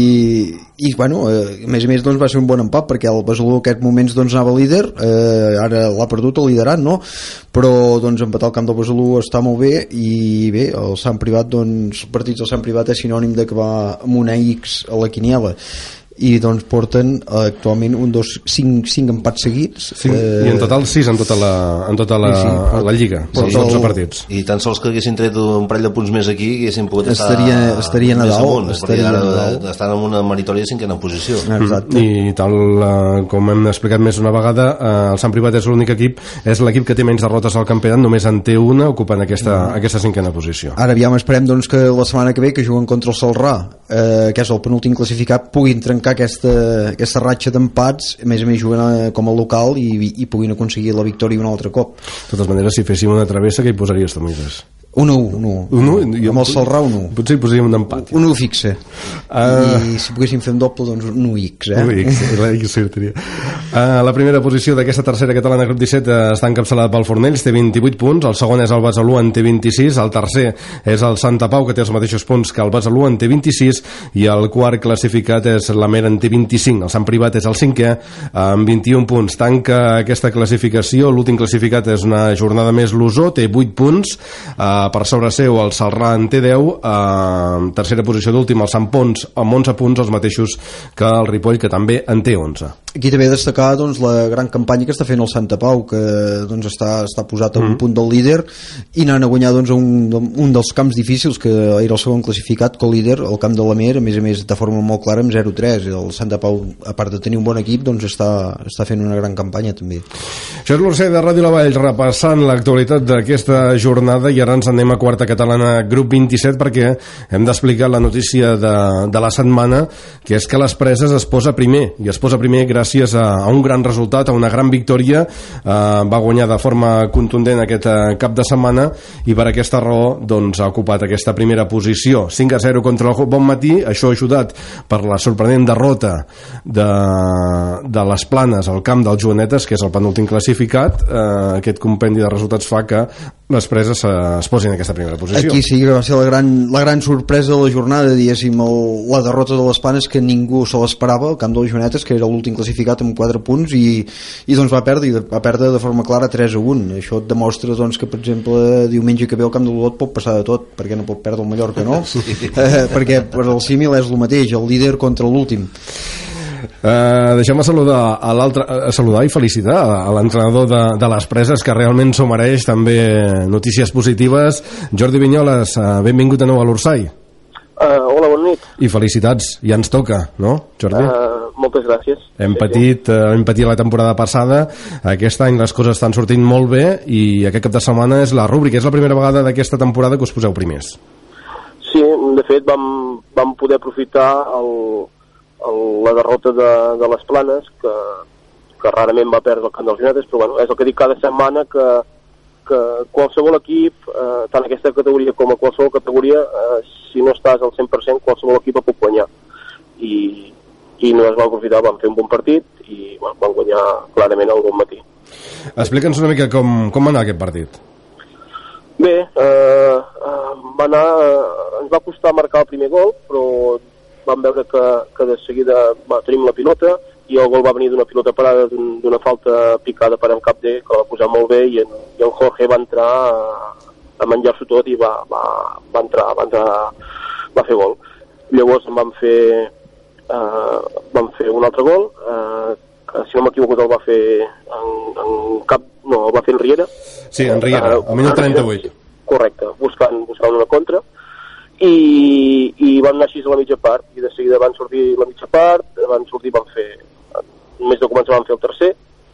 i bueno, eh, a més a més doncs, va ser un bon empat perquè el Besalú en aquests moments doncs, anava líder, eh, ara l'ha perdut el liderat, no? Però doncs, empatar al camp del Besalú està molt bé, i bé, el Sant Privat doncs, els partits del Sant Privat és sinònim d'acabar amb una X a la quiniela, i doncs porten eh, actualment un, dos, cinc, cinc empats seguits, cinc, eh, i en total sis en tota la, en tota la, sí, sí, la Lliga, els dotze partits, i tan sols que haguessin tret un parell de punts més aquí haguessin pogut estaria, estar estaria més Nadal, amunt, estaria perquè ara Nadal. estan en una meritòria cinquena posició. Exacte. I tal eh, com hem explicat més una vegada, eh, el Sant Privat és l'únic equip, és l'equip que té menys derrotes al campionat, només en té una, ocupant aquesta, mm. aquesta cinquena posició. Ara aviam, esperem doncs, que la setmana que ve, que juguen contra el Salrà, eh, que és el penúltim classificat, puguin trencar aquesta aquesta ratxa d'empats, a més a més juguen com a local, i, i puguin aconseguir la victòria un altre cop. De totes maneres, si féssim una travessa, què hi posaries tu, Moisés? un a u, un a u. Amb el Salrà un a u. Potser hi posaríem un empat. Un a u fixe. Uh, I si poguéssim fer un doble, doncs un u X, eh? un X, la X sortiria. Uh, la primera posició d'aquesta tercera catalana, grup disset, està encapçalada pel Fornells, té vint-i-vuit punts, el segon és el Besalú, en té vint-i-sis, el tercer és el Santa Pau, que té els mateixos punts que el Besalú, en té vint-i-sis, i el quart classificat és la Mera, en té vint-i-cinc. El Sant Privat és el cinquè, amb vint-i-un punts. Tanca aquesta classificació, l'últim classificat és una jornada més l'Osó, té vuit punts, uh, per sobre seu el Salrà en té deu, eh, tercera posició d'últim el Sant Pons amb onze punts, els mateixos que el Ripoll, que també en té onze. Aquí també destacar doncs, la gran campanya que està fent el Santa Pau, que doncs, està, està posat a un mm. punt del líder, i anant a guanyar doncs, un, un dels camps difícils, que era el segon classificat, co-líder, el camp de la Mer, a més a més de forma molt clara, amb zero tres. El Santa Pau, a part de tenir un bon equip, doncs, està, està fent una gran campanya també. Això és l'Urcer de Ràdio La Vall, repassant l'actualitat d'aquesta jornada, i ara ens anem a quarta catalana, grup vint-i-set, perquè hem d'explicar la notícia de, de la setmana, que és que les Preses es posa primer, i es posa primer gràcies a, a un gran resultat, a una gran victòria. Eh, va guanyar de forma contundent aquest eh, cap de setmana, i per aquesta raó doncs, ha ocupat aquesta primera posició, cinc a zero contra el Bonmatí, això ajudat per la sorprenent derrota de, de les Planes al camp dels Joanetes, que és el penúltim classificat. Eh, aquest compendi de resultats fa que les Preses es, es posin en aquesta primera posició. Aquí sí que va ser la gran, la gran sorpresa de la jornada, diguéssim, el, la derrota de les Planes, que ningú se l'esperava, al camp de les Joanetes, que era l'últim classificat amb quatre punts, i, i doncs va perdre, i va perdre de forma clara tres a un. Això et demostra doncs, que, per exemple, diumenge que ve al camp de l'Olot pot passar de tot, perquè no pot perdre el Mallorca, no? Sí. Eh, perquè per el símil és el mateix, el líder contra l'últim. Uh, deixem-me saludar a l'altre, uh, saludar i felicitar a l'entrenador de, de les Preses, que realment s'ho mereix, també notícies positives. Jordi Vinyoles, uh, benvingut de nou a l'Ursai. Uh, hola, bona nit. I felicitats, ja ens toca, no, Jordi? Uh, moltes gràcies. Hem patit, uh, hem patit la temporada passada, aquest any les coses estan sortint molt bé, i aquest cap de setmana és la rúbrica, és la primera vegada d'aquesta temporada que us poseu primers. Sí, de fet vam, vam poder aprofitar el, el, la derrota de, de les Planes, que, que rarament va perdre el camp dels Joanetes, però bueno, és el que dic cada setmana, que, que qualsevol equip, eh, tant aquesta categoria com a qualsevol categoria, eh, si no estàs al cent per cent, qualsevol equip pot guanyar. I, i no es va aprofitar, vam fer un bon partit i bueno, vam guanyar clarament el Bonmatí. Explica'ns una mica com, com va anar aquest partit. Bé, eh, eh, va anar, eh, ens va costar marcar el primer gol, però vam veure que, que de seguida va, tenim la pilota, i el gol va venir d'una pilota parada, d'una falta picada per en Capdé, que va posar molt bé, i, en, i el Jorge va entrar a, a menjar-s'ho tot i va, va, va entrar, va entrar, va fer gol. Llavors en vam fer, eh, vam fer un altre gol, eh, que si no m'equivoco el va fer en, en cap, no, el va fer en Riera. Sí, en Riera, al minut trenta-vuit. Correcte, buscant, buscant una contra, i, i van anar així a la mitja part, i de seguida van sortir la mitja part, van sortir, van fer, més de començar van fer el tercer,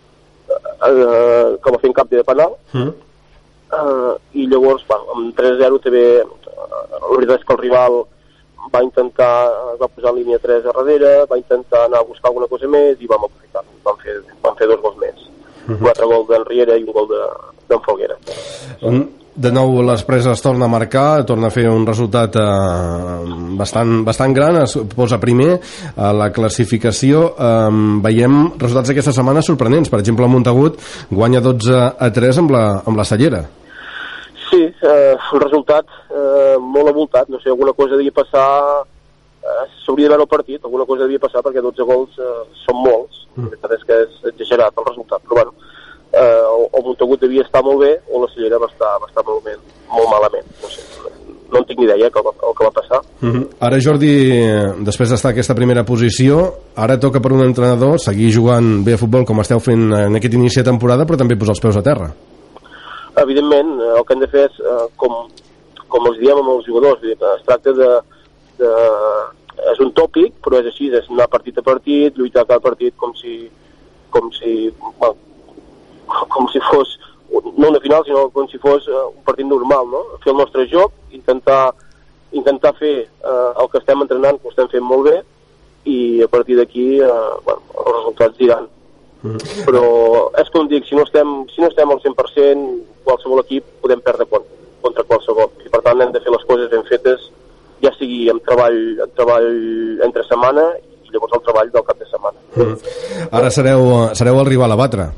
eh, que va fer en cap de penal, mm. eh, i llavors, bueno, amb tres a zero també, la veritat és que el rival va intentar, va posar en línia tres a darrere, va intentar anar a buscar alguna cosa més i vam aprofitar, vam fer, vam fer dos gols més, mm-hmm. quatre gols d'en Riera i un gol d'en Folguera. Um, de nou les Preses torna a marcar, torna a fer un resultat eh, bastant, bastant gran, es posa primer a la classificació. Eh, veiem resultats d'aquesta setmana sorprenents, per exemple el Montagut guanya dotze a tres amb la, amb la Cellera. Sí, eh, un resultat eh, molt avoltat, no sé, alguna cosa devia passar, eh, s'hauria de veure el partit, alguna cosa devia passar perquè dotze gols eh, són molts, mm. la veritat és que és exagerat el resultat, però bueno, eh, o, o Montagut devia estar molt bé o la Cellera va estar, va estar molt, bé, molt malament, no sé, no en tinc ni idea que el, el que va passar. Mm-hmm. Ara Jordi, després d'estar en aquesta primera posició, ara toca per un entrenador seguir jugant bé a futbol com esteu fent en aquest inici de temporada, però també posar els peus a terra. Evidentment, el que hem de fer és, eh, com, com els diem amb els jugadors, es tracta de, de... és un tòpic, però és així, és anar partit a partit, lluitar cada partit com si, com si, bueno, com si fos, no una final, sinó com si fos uh, un partit normal, no? Fer el nostre joc, intentar, intentar fer uh, el que estem entrenant, que ho estem fent molt bé, i a partir d'aquí, uh, bueno, els resultats diran. Mm-hmm. Però és com dic, si no estem, si no estem al cent per cent, qualsevol equip podem perdre contra qualsevol, i per tant hem de fer les coses ben fetes, ja sigui amb treball, amb treball entre setmana i llavors el treball del cap de setmana. Mm. Ara sereu, sereu el rival a batre.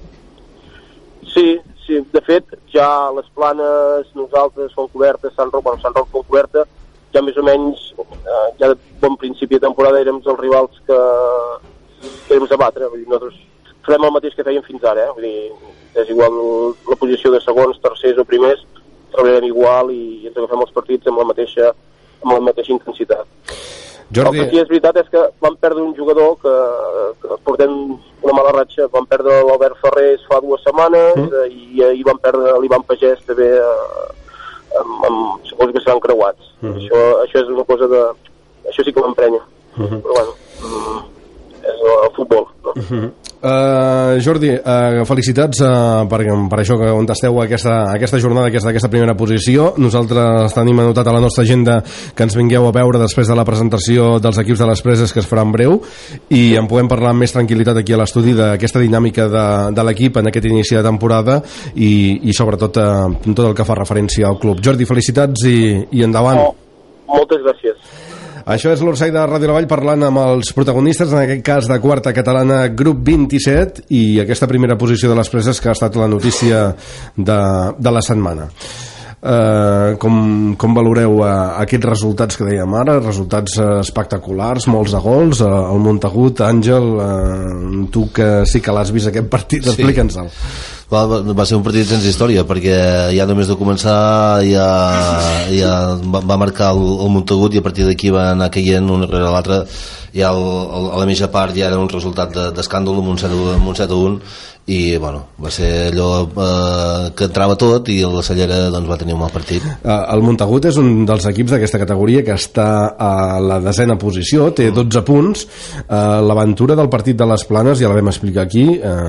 Sí, sí, de fet ja les Planes, nosaltres, Fontcoberta, Sant Roc, bueno, Sant Roc, Fontcoberta, ja més o menys eh, ja de bon principi de temporada érem els rivals que, que érem a batre, vull dir, nosaltres farem el mateix que fèiem fins ara, eh? Vull dir, és igual la posició de segons, tercers o primers, treballarem igual i ens agafem els partits amb la mateixa, amb la mateixa intensitat. Jordi... El que sí és veritat és que vam perdre un jugador que, que portem una mala ratxa, vam perdre l'Albert Ferrés fa dues setmanes mm. i ahir vam perdre l'Ivan Pagès també, eh, amb, amb, suposo que seran creuats. Mm. Això, això és una cosa de... Això sí que m'emprenya. Mm-hmm. Però bueno, és el futbol, no? Mm-hmm. Uh, Jordi, uh, felicitats uh, per, per això que on esteu aquesta, aquesta jornada, aquesta, aquesta primera posició. Nosaltres tenim anotat a la nostra agenda que ens vingueu a veure després de la presentació dels equips de les Preses, que es farà en breu, i en podem parlar amb més tranquil·litat aquí a l'estudi d'aquesta dinàmica de, de l'equip en aquest inici de temporada i, i sobretot uh, tot el que fa referència al club. Jordi, felicitats i, i endavant. Oh, moltes gràcies. Això és l'Orsay de Ràdio La Vall parlant amb els protagonistes, en aquest cas de quarta catalana, grup vint-i-set, i aquesta primera posició de les Preses que ha estat la notícia de, de la setmana. Uh, com, com valoreu uh, aquests resultats que dèiem ara, resultats uh, espectaculars, molts de gols, uh, el Montagut, Àngel, uh, tu que sí que l'has vist aquest partit, sí. Explica'ns-el. Va, va ser un partit sense història, perquè ja només de començar ja, ja va, va marcar el, el Montagut, i a partir d'aquí va anar caient un rere l'altre. Ja el, el, a la mitja part ja era un resultat d'escàndol, amb un set a un, i bueno, va ser allò eh, que entrava tot, i la Cellera doncs, va tenir un mal partit. El Montagut és un dels equips d'aquesta categoria que està a la desena posició, té dotze punts. L'aventura del partit de les Planes ja la vam explicar aquí,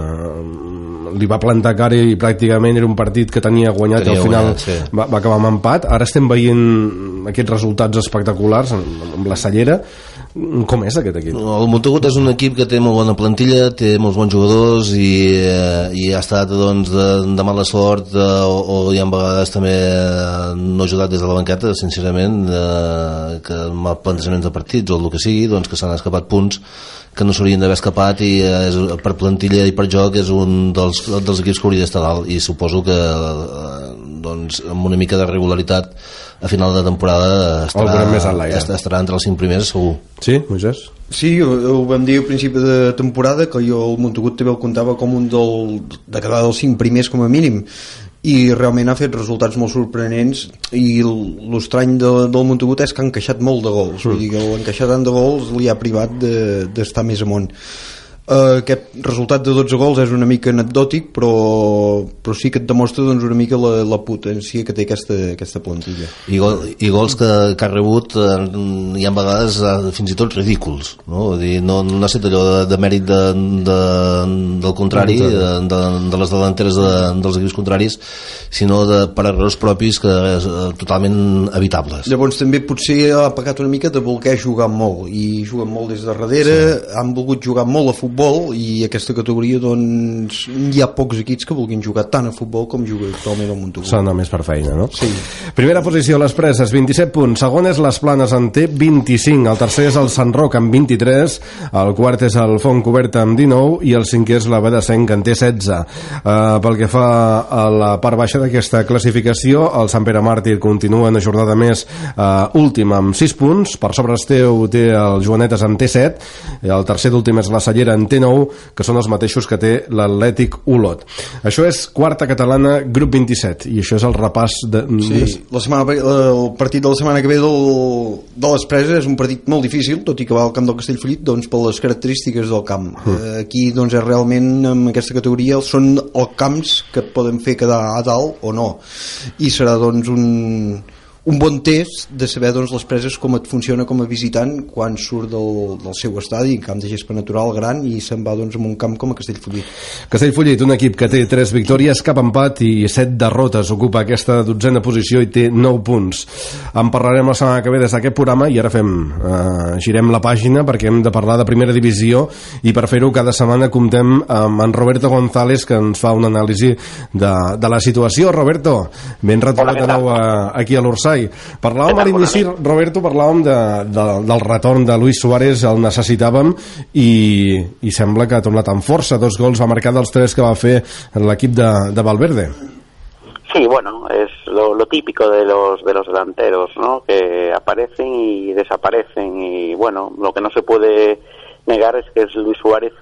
eh, li va plantar cara i pràcticament era un partit que tenia guanyat, tenia i al final guanyat, sí. va, va acabar amb empat. Ara estem veient aquests resultats espectaculars amb la Cellera. Com és aquest equip? El Montagut és un equip que té molt bona plantilla, té molts bons jugadors, i, i ha estat doncs, de, de mala sort, de, o, o hi ha vegades també no ajudat des de la banqueta, sincerament, de, que amb plantejaments de partits o el que sigui, doncs, que s'han escapat punts que no s'haurien d'haver escapat, i és, per plantilla i per joc és un dels, dels equips que hauria d'estar dalt, i suposo que doncs, amb una mica de regularitat a final de temporada estarà, més estarà entre els cinc primers segur. Sí, Moisés? Sí, ho, ho vam dir al principi de temporada, que jo el Montagut també el comptava com un del, de quedar dels cinc primers com a mínim, i realment ha fet resultats molt sorprenents, i l'estrany de, del Montagut és que ha encaixat molt de gols, mm. vull dir que l'encaixar tant de gols li ha privat d'estar de, més amunt. Uh, aquest resultat de dotze gols és una mica anecdòtic, però, però sí que et demostra doncs, una mica la, la potència que té aquesta, aquesta plantilla. I, gol, i gols que, que ha rebut eh, hi ha vegades eh, fins i tot ridículs, no? Dir, no, no ha estat allò de, de mèrit de, de, del contrari, de, de, de les delanteres de, dels equips contraris, sinó de, per errors propis que eh, totalment evitables. Llavors també potser ha pecat una mica de voler jugar molt, i juguen molt des de darrere, sí. Han volgut jugar molt a futbol, i aquesta categoria doncs hi ha pocs equips que vulguin jugar tant a futbol com juga actualment al Montugú. Són només per feina, no? Sí. Primera posició les Preses, vint-i-set punts, segon és les Planes, en té vint-i-cinc, el tercer és el Sant Roc amb vint-i-tres, el quart és el Fontcobert amb dinou i el cinquè és la Badesenc en té setze. Uh, pel que fa a la part baixa d'aquesta classificació, el Sant Pere Màrtir continua una jornada més uh, últim amb sis punts, per sobre esteu té el Joanetes en té set, el tercer d'últim és la Cellera en té nou, que són els mateixos que té l'Atlètic Olot. Això és quarta catalana, grup vint-i-set, i això és el repàs de... Sí, la setmana, el partit de la setmana que ve del, de les Preses és un partit molt difícil, tot i que va al camp del Castellfollit, doncs per les característiques del camp. Mm. Aquí doncs és realment, en aquesta categoria, són els camps que poden fer quedar a dalt o no, i serà doncs un... un bon test de saber doncs, les Preses com et funciona com a visitant quan surt del, del seu estadi, camp de gespa natural gran, i se'n va doncs, a un camp com a Castellfollit. Castellfollit, un equip que té tres victòries, cap empat i set derrotes, ocupa aquesta dotzena posició i té nou punts. En parlarem la setmana que ve des d'aquest programa, i ara fem eh, girem la pàgina perquè hem de parlar de primera divisió, i per fer-ho cada setmana comptem amb en Roberto González, que ens fa una anàlisi de, de la situació. Roberto, ben retornat de nou aquí a l'Orsà. Parlàvem a l'inici, Roberto, parlàvem de, de, del retorn de Luis Suárez, el necessitàvem, i, i sembla que ha tornat amb força. Dos gols va marcar dels tres que va fer en l'equip de, de Valverde. Sí, bueno, es lo, lo típico de los de los delanteros, ¿no? Que aparecen y desaparecen, y bueno, lo que no se puede negar es que Luis Suárez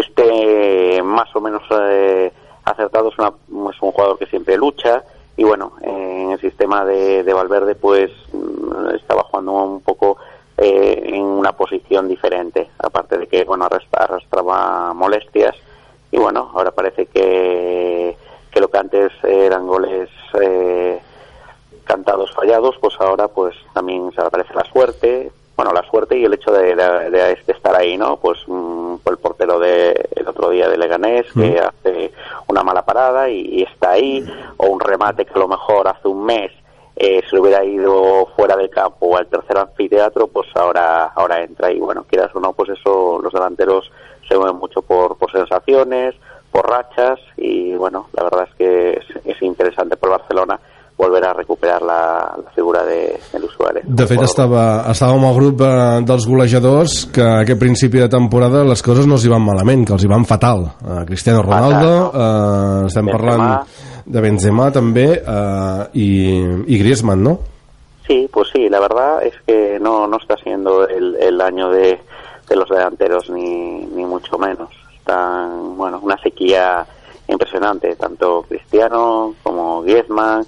esté más o menos eh, acertado. Es, una, es un jugador que siempre lucha. Y bueno, en el sistema de, de Valverde pues estaba jugando un poco eh, en una posición diferente, aparte de que bueno arrastraba molestias, y bueno, ahora parece que, que lo que antes eran goles eh, cantados fallados, pues ahora pues también se le aparece la suerte, bueno la suerte y el hecho de, de, de estar ahí, ¿no? Pues um, el portero de el otro día de Leganés que mm. hace una mala parada y, y está ahí, o un remate que a lo mejor hace un mes eh, se hubiera ido fuera del campo o al tercer anfiteatro, pues ahora ahora entra, y bueno, quieras o no, pues eso, los delanteros se mueven mucho por, por sensaciones, por rachas, y bueno, la verdad es que es, es interesante por Barcelona volver a recuperar la, la figura de, de Luis Suárez. De fet, estava, estàvem al grup eh, dels golejadors que a aquest principi de temporada les coses no els hi van malament, que els hi van fatal. Eh, Cristiano Ronaldo, eh, estem Benzema. Parlant de Benzema també, eh, i, y Griezmann, ¿no? Sí, pues sí, la verdad es que no, no está siendo el, el año de, de los delanteros, ni, ni mucho menos. Están, bueno, una sequía impresionante, tanto Cristiano como Griezmann,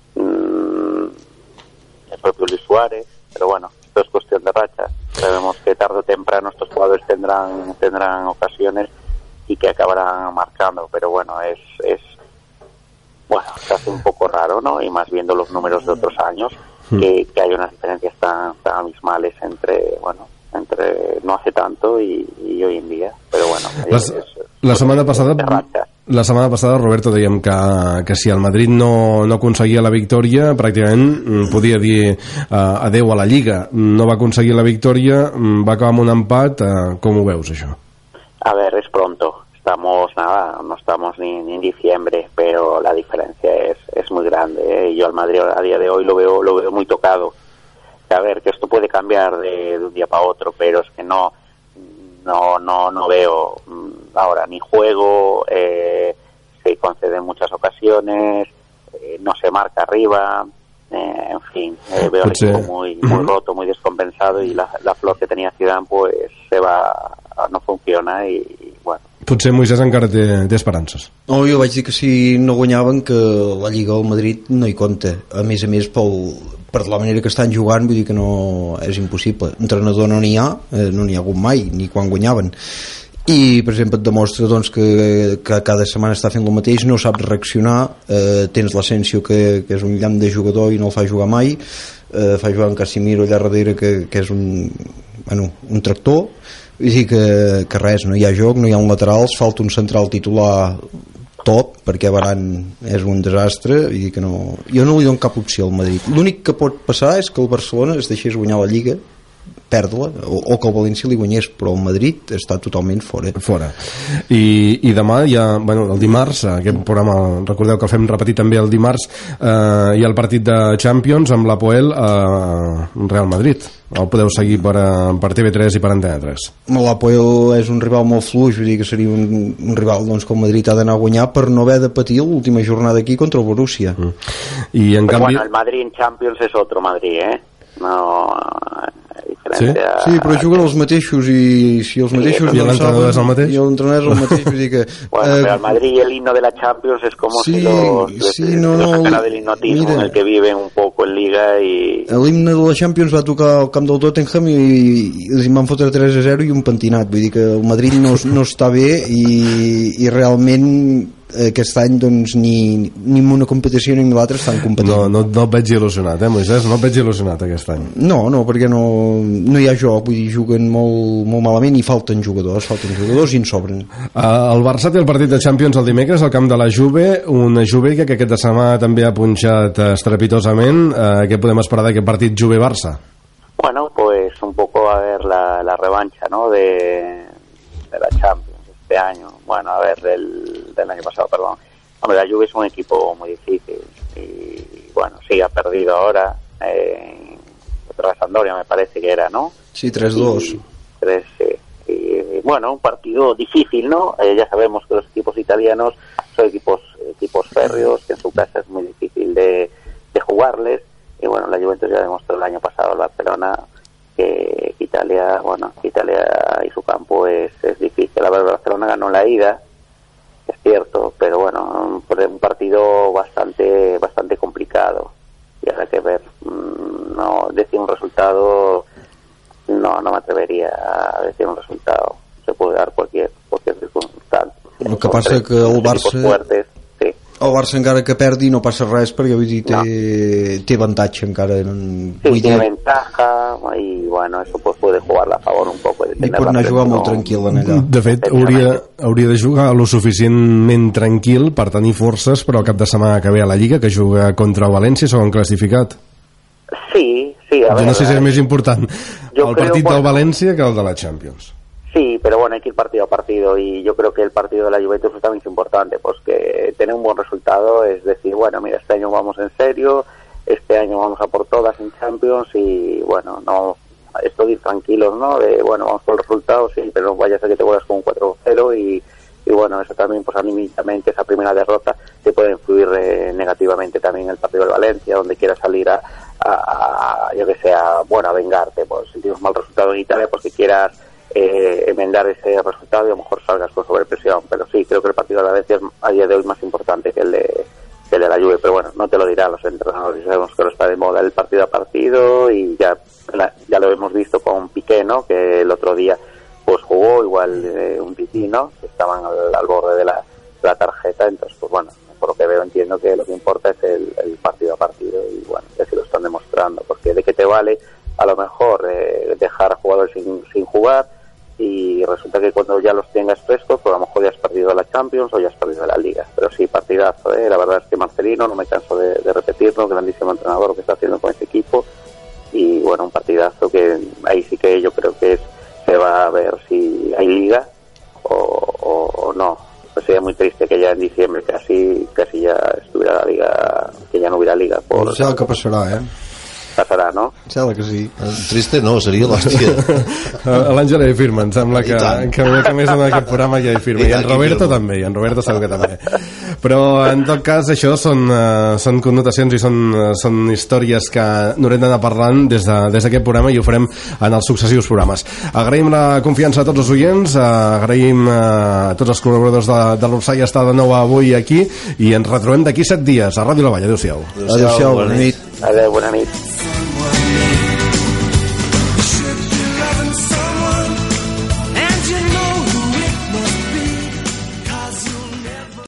el propio Luis Suárez, pero bueno, esto es cuestión de rachas. Sabemos que tarde o temprano estos jugadores tendrán tendrán ocasiones y que acabarán marcando, pero bueno, es es bueno, se hace un poco raro, ¿no? Y más viendo los números de otros años, que, que hay unas diferencias tan, tan abismales entre, bueno, entre no hace tanto y, y hoy en día, pero bueno, Las, es, la setmana passada la setmana passada, Roberto, dèiem que, que si el Madrid no, no aconseguia la victòria, pràcticament podia dir uh, adeu a la Lliga. No va aconseguir la victòria, va acabar amb un empat. Uh, com ho veus, això? A ver, es pronto. Estamos, nada, no estamos ni, ni en diciembre, pero la diferencia es, es muy grande, ¿eh? Yo al Madrid a día de hoy lo veo, lo veo muy tocado. A ver, que esto puede cambiar de, de un día para otro, pero es que no, no, no, no veo ahora ni juego, eh, se concede en muchas ocasiones, eh, no se marca arriba, eh, en fin, eh, veo al equipo muy, muy roto, muy descompensado, y la, la flor que tenía Zidane pues se va, no funciona, y, y bueno. Potser Moisés encara té, té esperances. No, jo vaig dir que si no guanyaven, que la Lliga al Madrid no hi compta. A més a més, pel, per la manera que estan jugant, vull dir que no és impossible. Entrenador no n'hi ha, eh, no n'hi ha hagut mai, ni quan guanyaven. i per exemple et demostra doncs, que, que cada setmana està fent el mateix, no sap reaccionar, eh, tens l'Asensio que, que és un llamp de jugador i no el fa jugar mai, eh, fa jugar en Casimiro allà darrere que, que és un, bueno, un tractor, vull dir que, que res, no hi ha joc, no hi ha un laterals, falta un central titular top, perquè Varane és un desastre, vull dir que no, jo no li dono cap opció al Madrid. L'únic que pot passar és que el Barcelona es deixés guanyar la Lliga, perdre-la, o, o que el València li guanyés, però el Madrid està totalment fora. Fora. I, i demà hi ha, bueno, el dimarts, aquest programa, recordeu que el fem repetir també el dimarts, eh, hi ha el partit de Champions amb l'Apoel a Real Madrid. El podeu seguir per, per T V tres i per Antena tres. L'Apoel és un rival molt fluix, vull dir que seria un, un rival doncs, que el Madrid ha d'anar a guanyar per no haver de patir l'última jornada aquí contra el Borussia. Mm. I en Pero canvi... bueno, el Madrid en Champions es otro Madrid, ¿eh? No... Sí? A... sí, però juguen els mateixos i si els mateixos sí, no l'entrenador és el mateix? I l'entrenador és el mateix, vull dir que... Bueno, eh, pero el Madrid y el himno de la Champions es como sí, si los, sí, les, no, los no, sacara del hipnotismo mira, en el que viven un poco en Liga y... l'himne de la Champions va tocar al camp del Tottenham i, i els van fotre tres a zero i un pentinat, vull dir que el Madrid no, no està bé i, i realment aquest any doncs ni, ni en una competició ni en l'altra estan competint. No, no, no et veig il·lusionat, eh, Moisés? No et veig il·lusionat aquest any. No, no, perquè no, no hi ha joc, vull dir, juguen molt, molt malament i falten jugadors, falten jugadors i en sobren. Uh, el Barça té el partit de Champions el dimecres al camp de la Juve, una Juve que aquest de setmana també ha punxat estrepitosament. Uh, què podem esperar d'aquest partit Juve-Barça? Bueno, pues un poco a ver la, la revancha, ¿no? De, de la Champions este año. Bueno, a ver, del, del año pasado, perdón. Hombre, la Juve es un equipo muy difícil y, bueno, sí, ha perdido ahora eh, contra la Sampdoria, me parece que era, ¿no? Sí, tres dos. tres, sí. Y, bueno, un partido difícil, ¿no? Eh, ya sabemos que los equipos italianos son equipos equipos férreos, que en su casa es muy difícil de, de jugarles. Y, bueno, la Juventus ya demostró el año pasado al Barcelona que Italia, bueno, Italia y su campo es, es difícil. A ver, Barcelona ganó la ida, es cierto, pero bueno, un, un partido bastante bastante complicado y habrá que ver. No decir un resultado, no, no me atrevería a decir un resultado. Se puede dar cualquier cualquier circunstancia. El que passa és que el Barça fuertes, sí. El Barça encara que perdi no passa res perquè vull dir, té, no. té avantatge encara en, sí, vull tiene dir, ventaja y bueno, eso pues puede jugarla a favor un poco de i pot anar a jugar molt tranquil en allà. De fet, hauria, hauria de jugar lo suficientment tranquil per tenir forces per al cap de setmana que ve a la Lliga, que juga contra el València, segon classificat. Sí, sí, a jo ver, no sé si és més important yo el creo, partit bueno, del València que el de la Champions. Sí, pero bueno, hay que ir partido a partido y yo creo que el partido de la Juventus también es importante, pues que tener un buen resultado es decir, bueno, mira, este año vamos en serio, este año vamos a por todas en Champions y bueno, no esto de ir tranquilos, ¿no? De bueno, vamos por el resultado, sí, pero no vaya a ser que te vuelvas con un cuatro cero y, y bueno, eso también pues anímicamente, esa primera derrota te puede influir eh, negativamente también en el partido del Valencia, donde quieras salir a, a, a yo que sé, a, bueno, a vengarte, pues si tienes un mal resultado en Italia, pues que quieras Eh, enmendar ese resultado y a lo mejor salgas con sobrepresión, pero sí, creo que el partido de la Valencia es a día de hoy más importante que el de, que el de la Juve, pero bueno, no te lo dirán los entrenadores, sabemos que no está de moda el partido a partido y ya, la, ya lo hemos visto con Piqué, ¿no? Que el otro día pues jugó igual eh, un Tití, ¿no? Que estaban al, al borde de la, de la tarjeta, entonces pues bueno, por lo que veo entiendo que lo que importa es el, el partido a partido y bueno, ya se lo están demostrando, porque de qué te vale a lo mejor eh, dejar a jugadores sin, sin jugar y resulta que cuando ya los tengas frescos, pues a lo mejor ya has perdido la Champions o ya has perdido la Liga. Pero sí, partidazo, ¿eh? La verdad es que Marcelino, no me canso de, de repetirlo, grandísimo entrenador que está haciendo con este equipo y bueno, un partidazo que ahí sí que yo creo que es, se va a ver si hay Liga o, o, o no. Pues sería muy triste que ya en diciembre casi casi ya estuviera la Liga, que ya no hubiera Liga. Por... No sé el que passarà, eh? Passarà, no? Sembla que sí. Triste no, seria l'hòstia. L'Àngela hi firma, em sembla que, que, que més en aquest programa ja hi firma. I en Roberto també, i en Roberto segur que també. Però en tot cas això són, uh, són connotacions i són, uh, són històries que n'haurem d'anar parlant des d'aquest de, programa i ho farem en els successius programes. Agraïm la confiança a tots els oients, uh, agraïm uh, a tots els col·laboradors de, de l'Ursai estar de nou avui aquí i ens retrobem d'aquí set dies a Ràdio La Vall. Adéu-siau. Adéu-siau, bona nit. Adéu, bona nit. Someone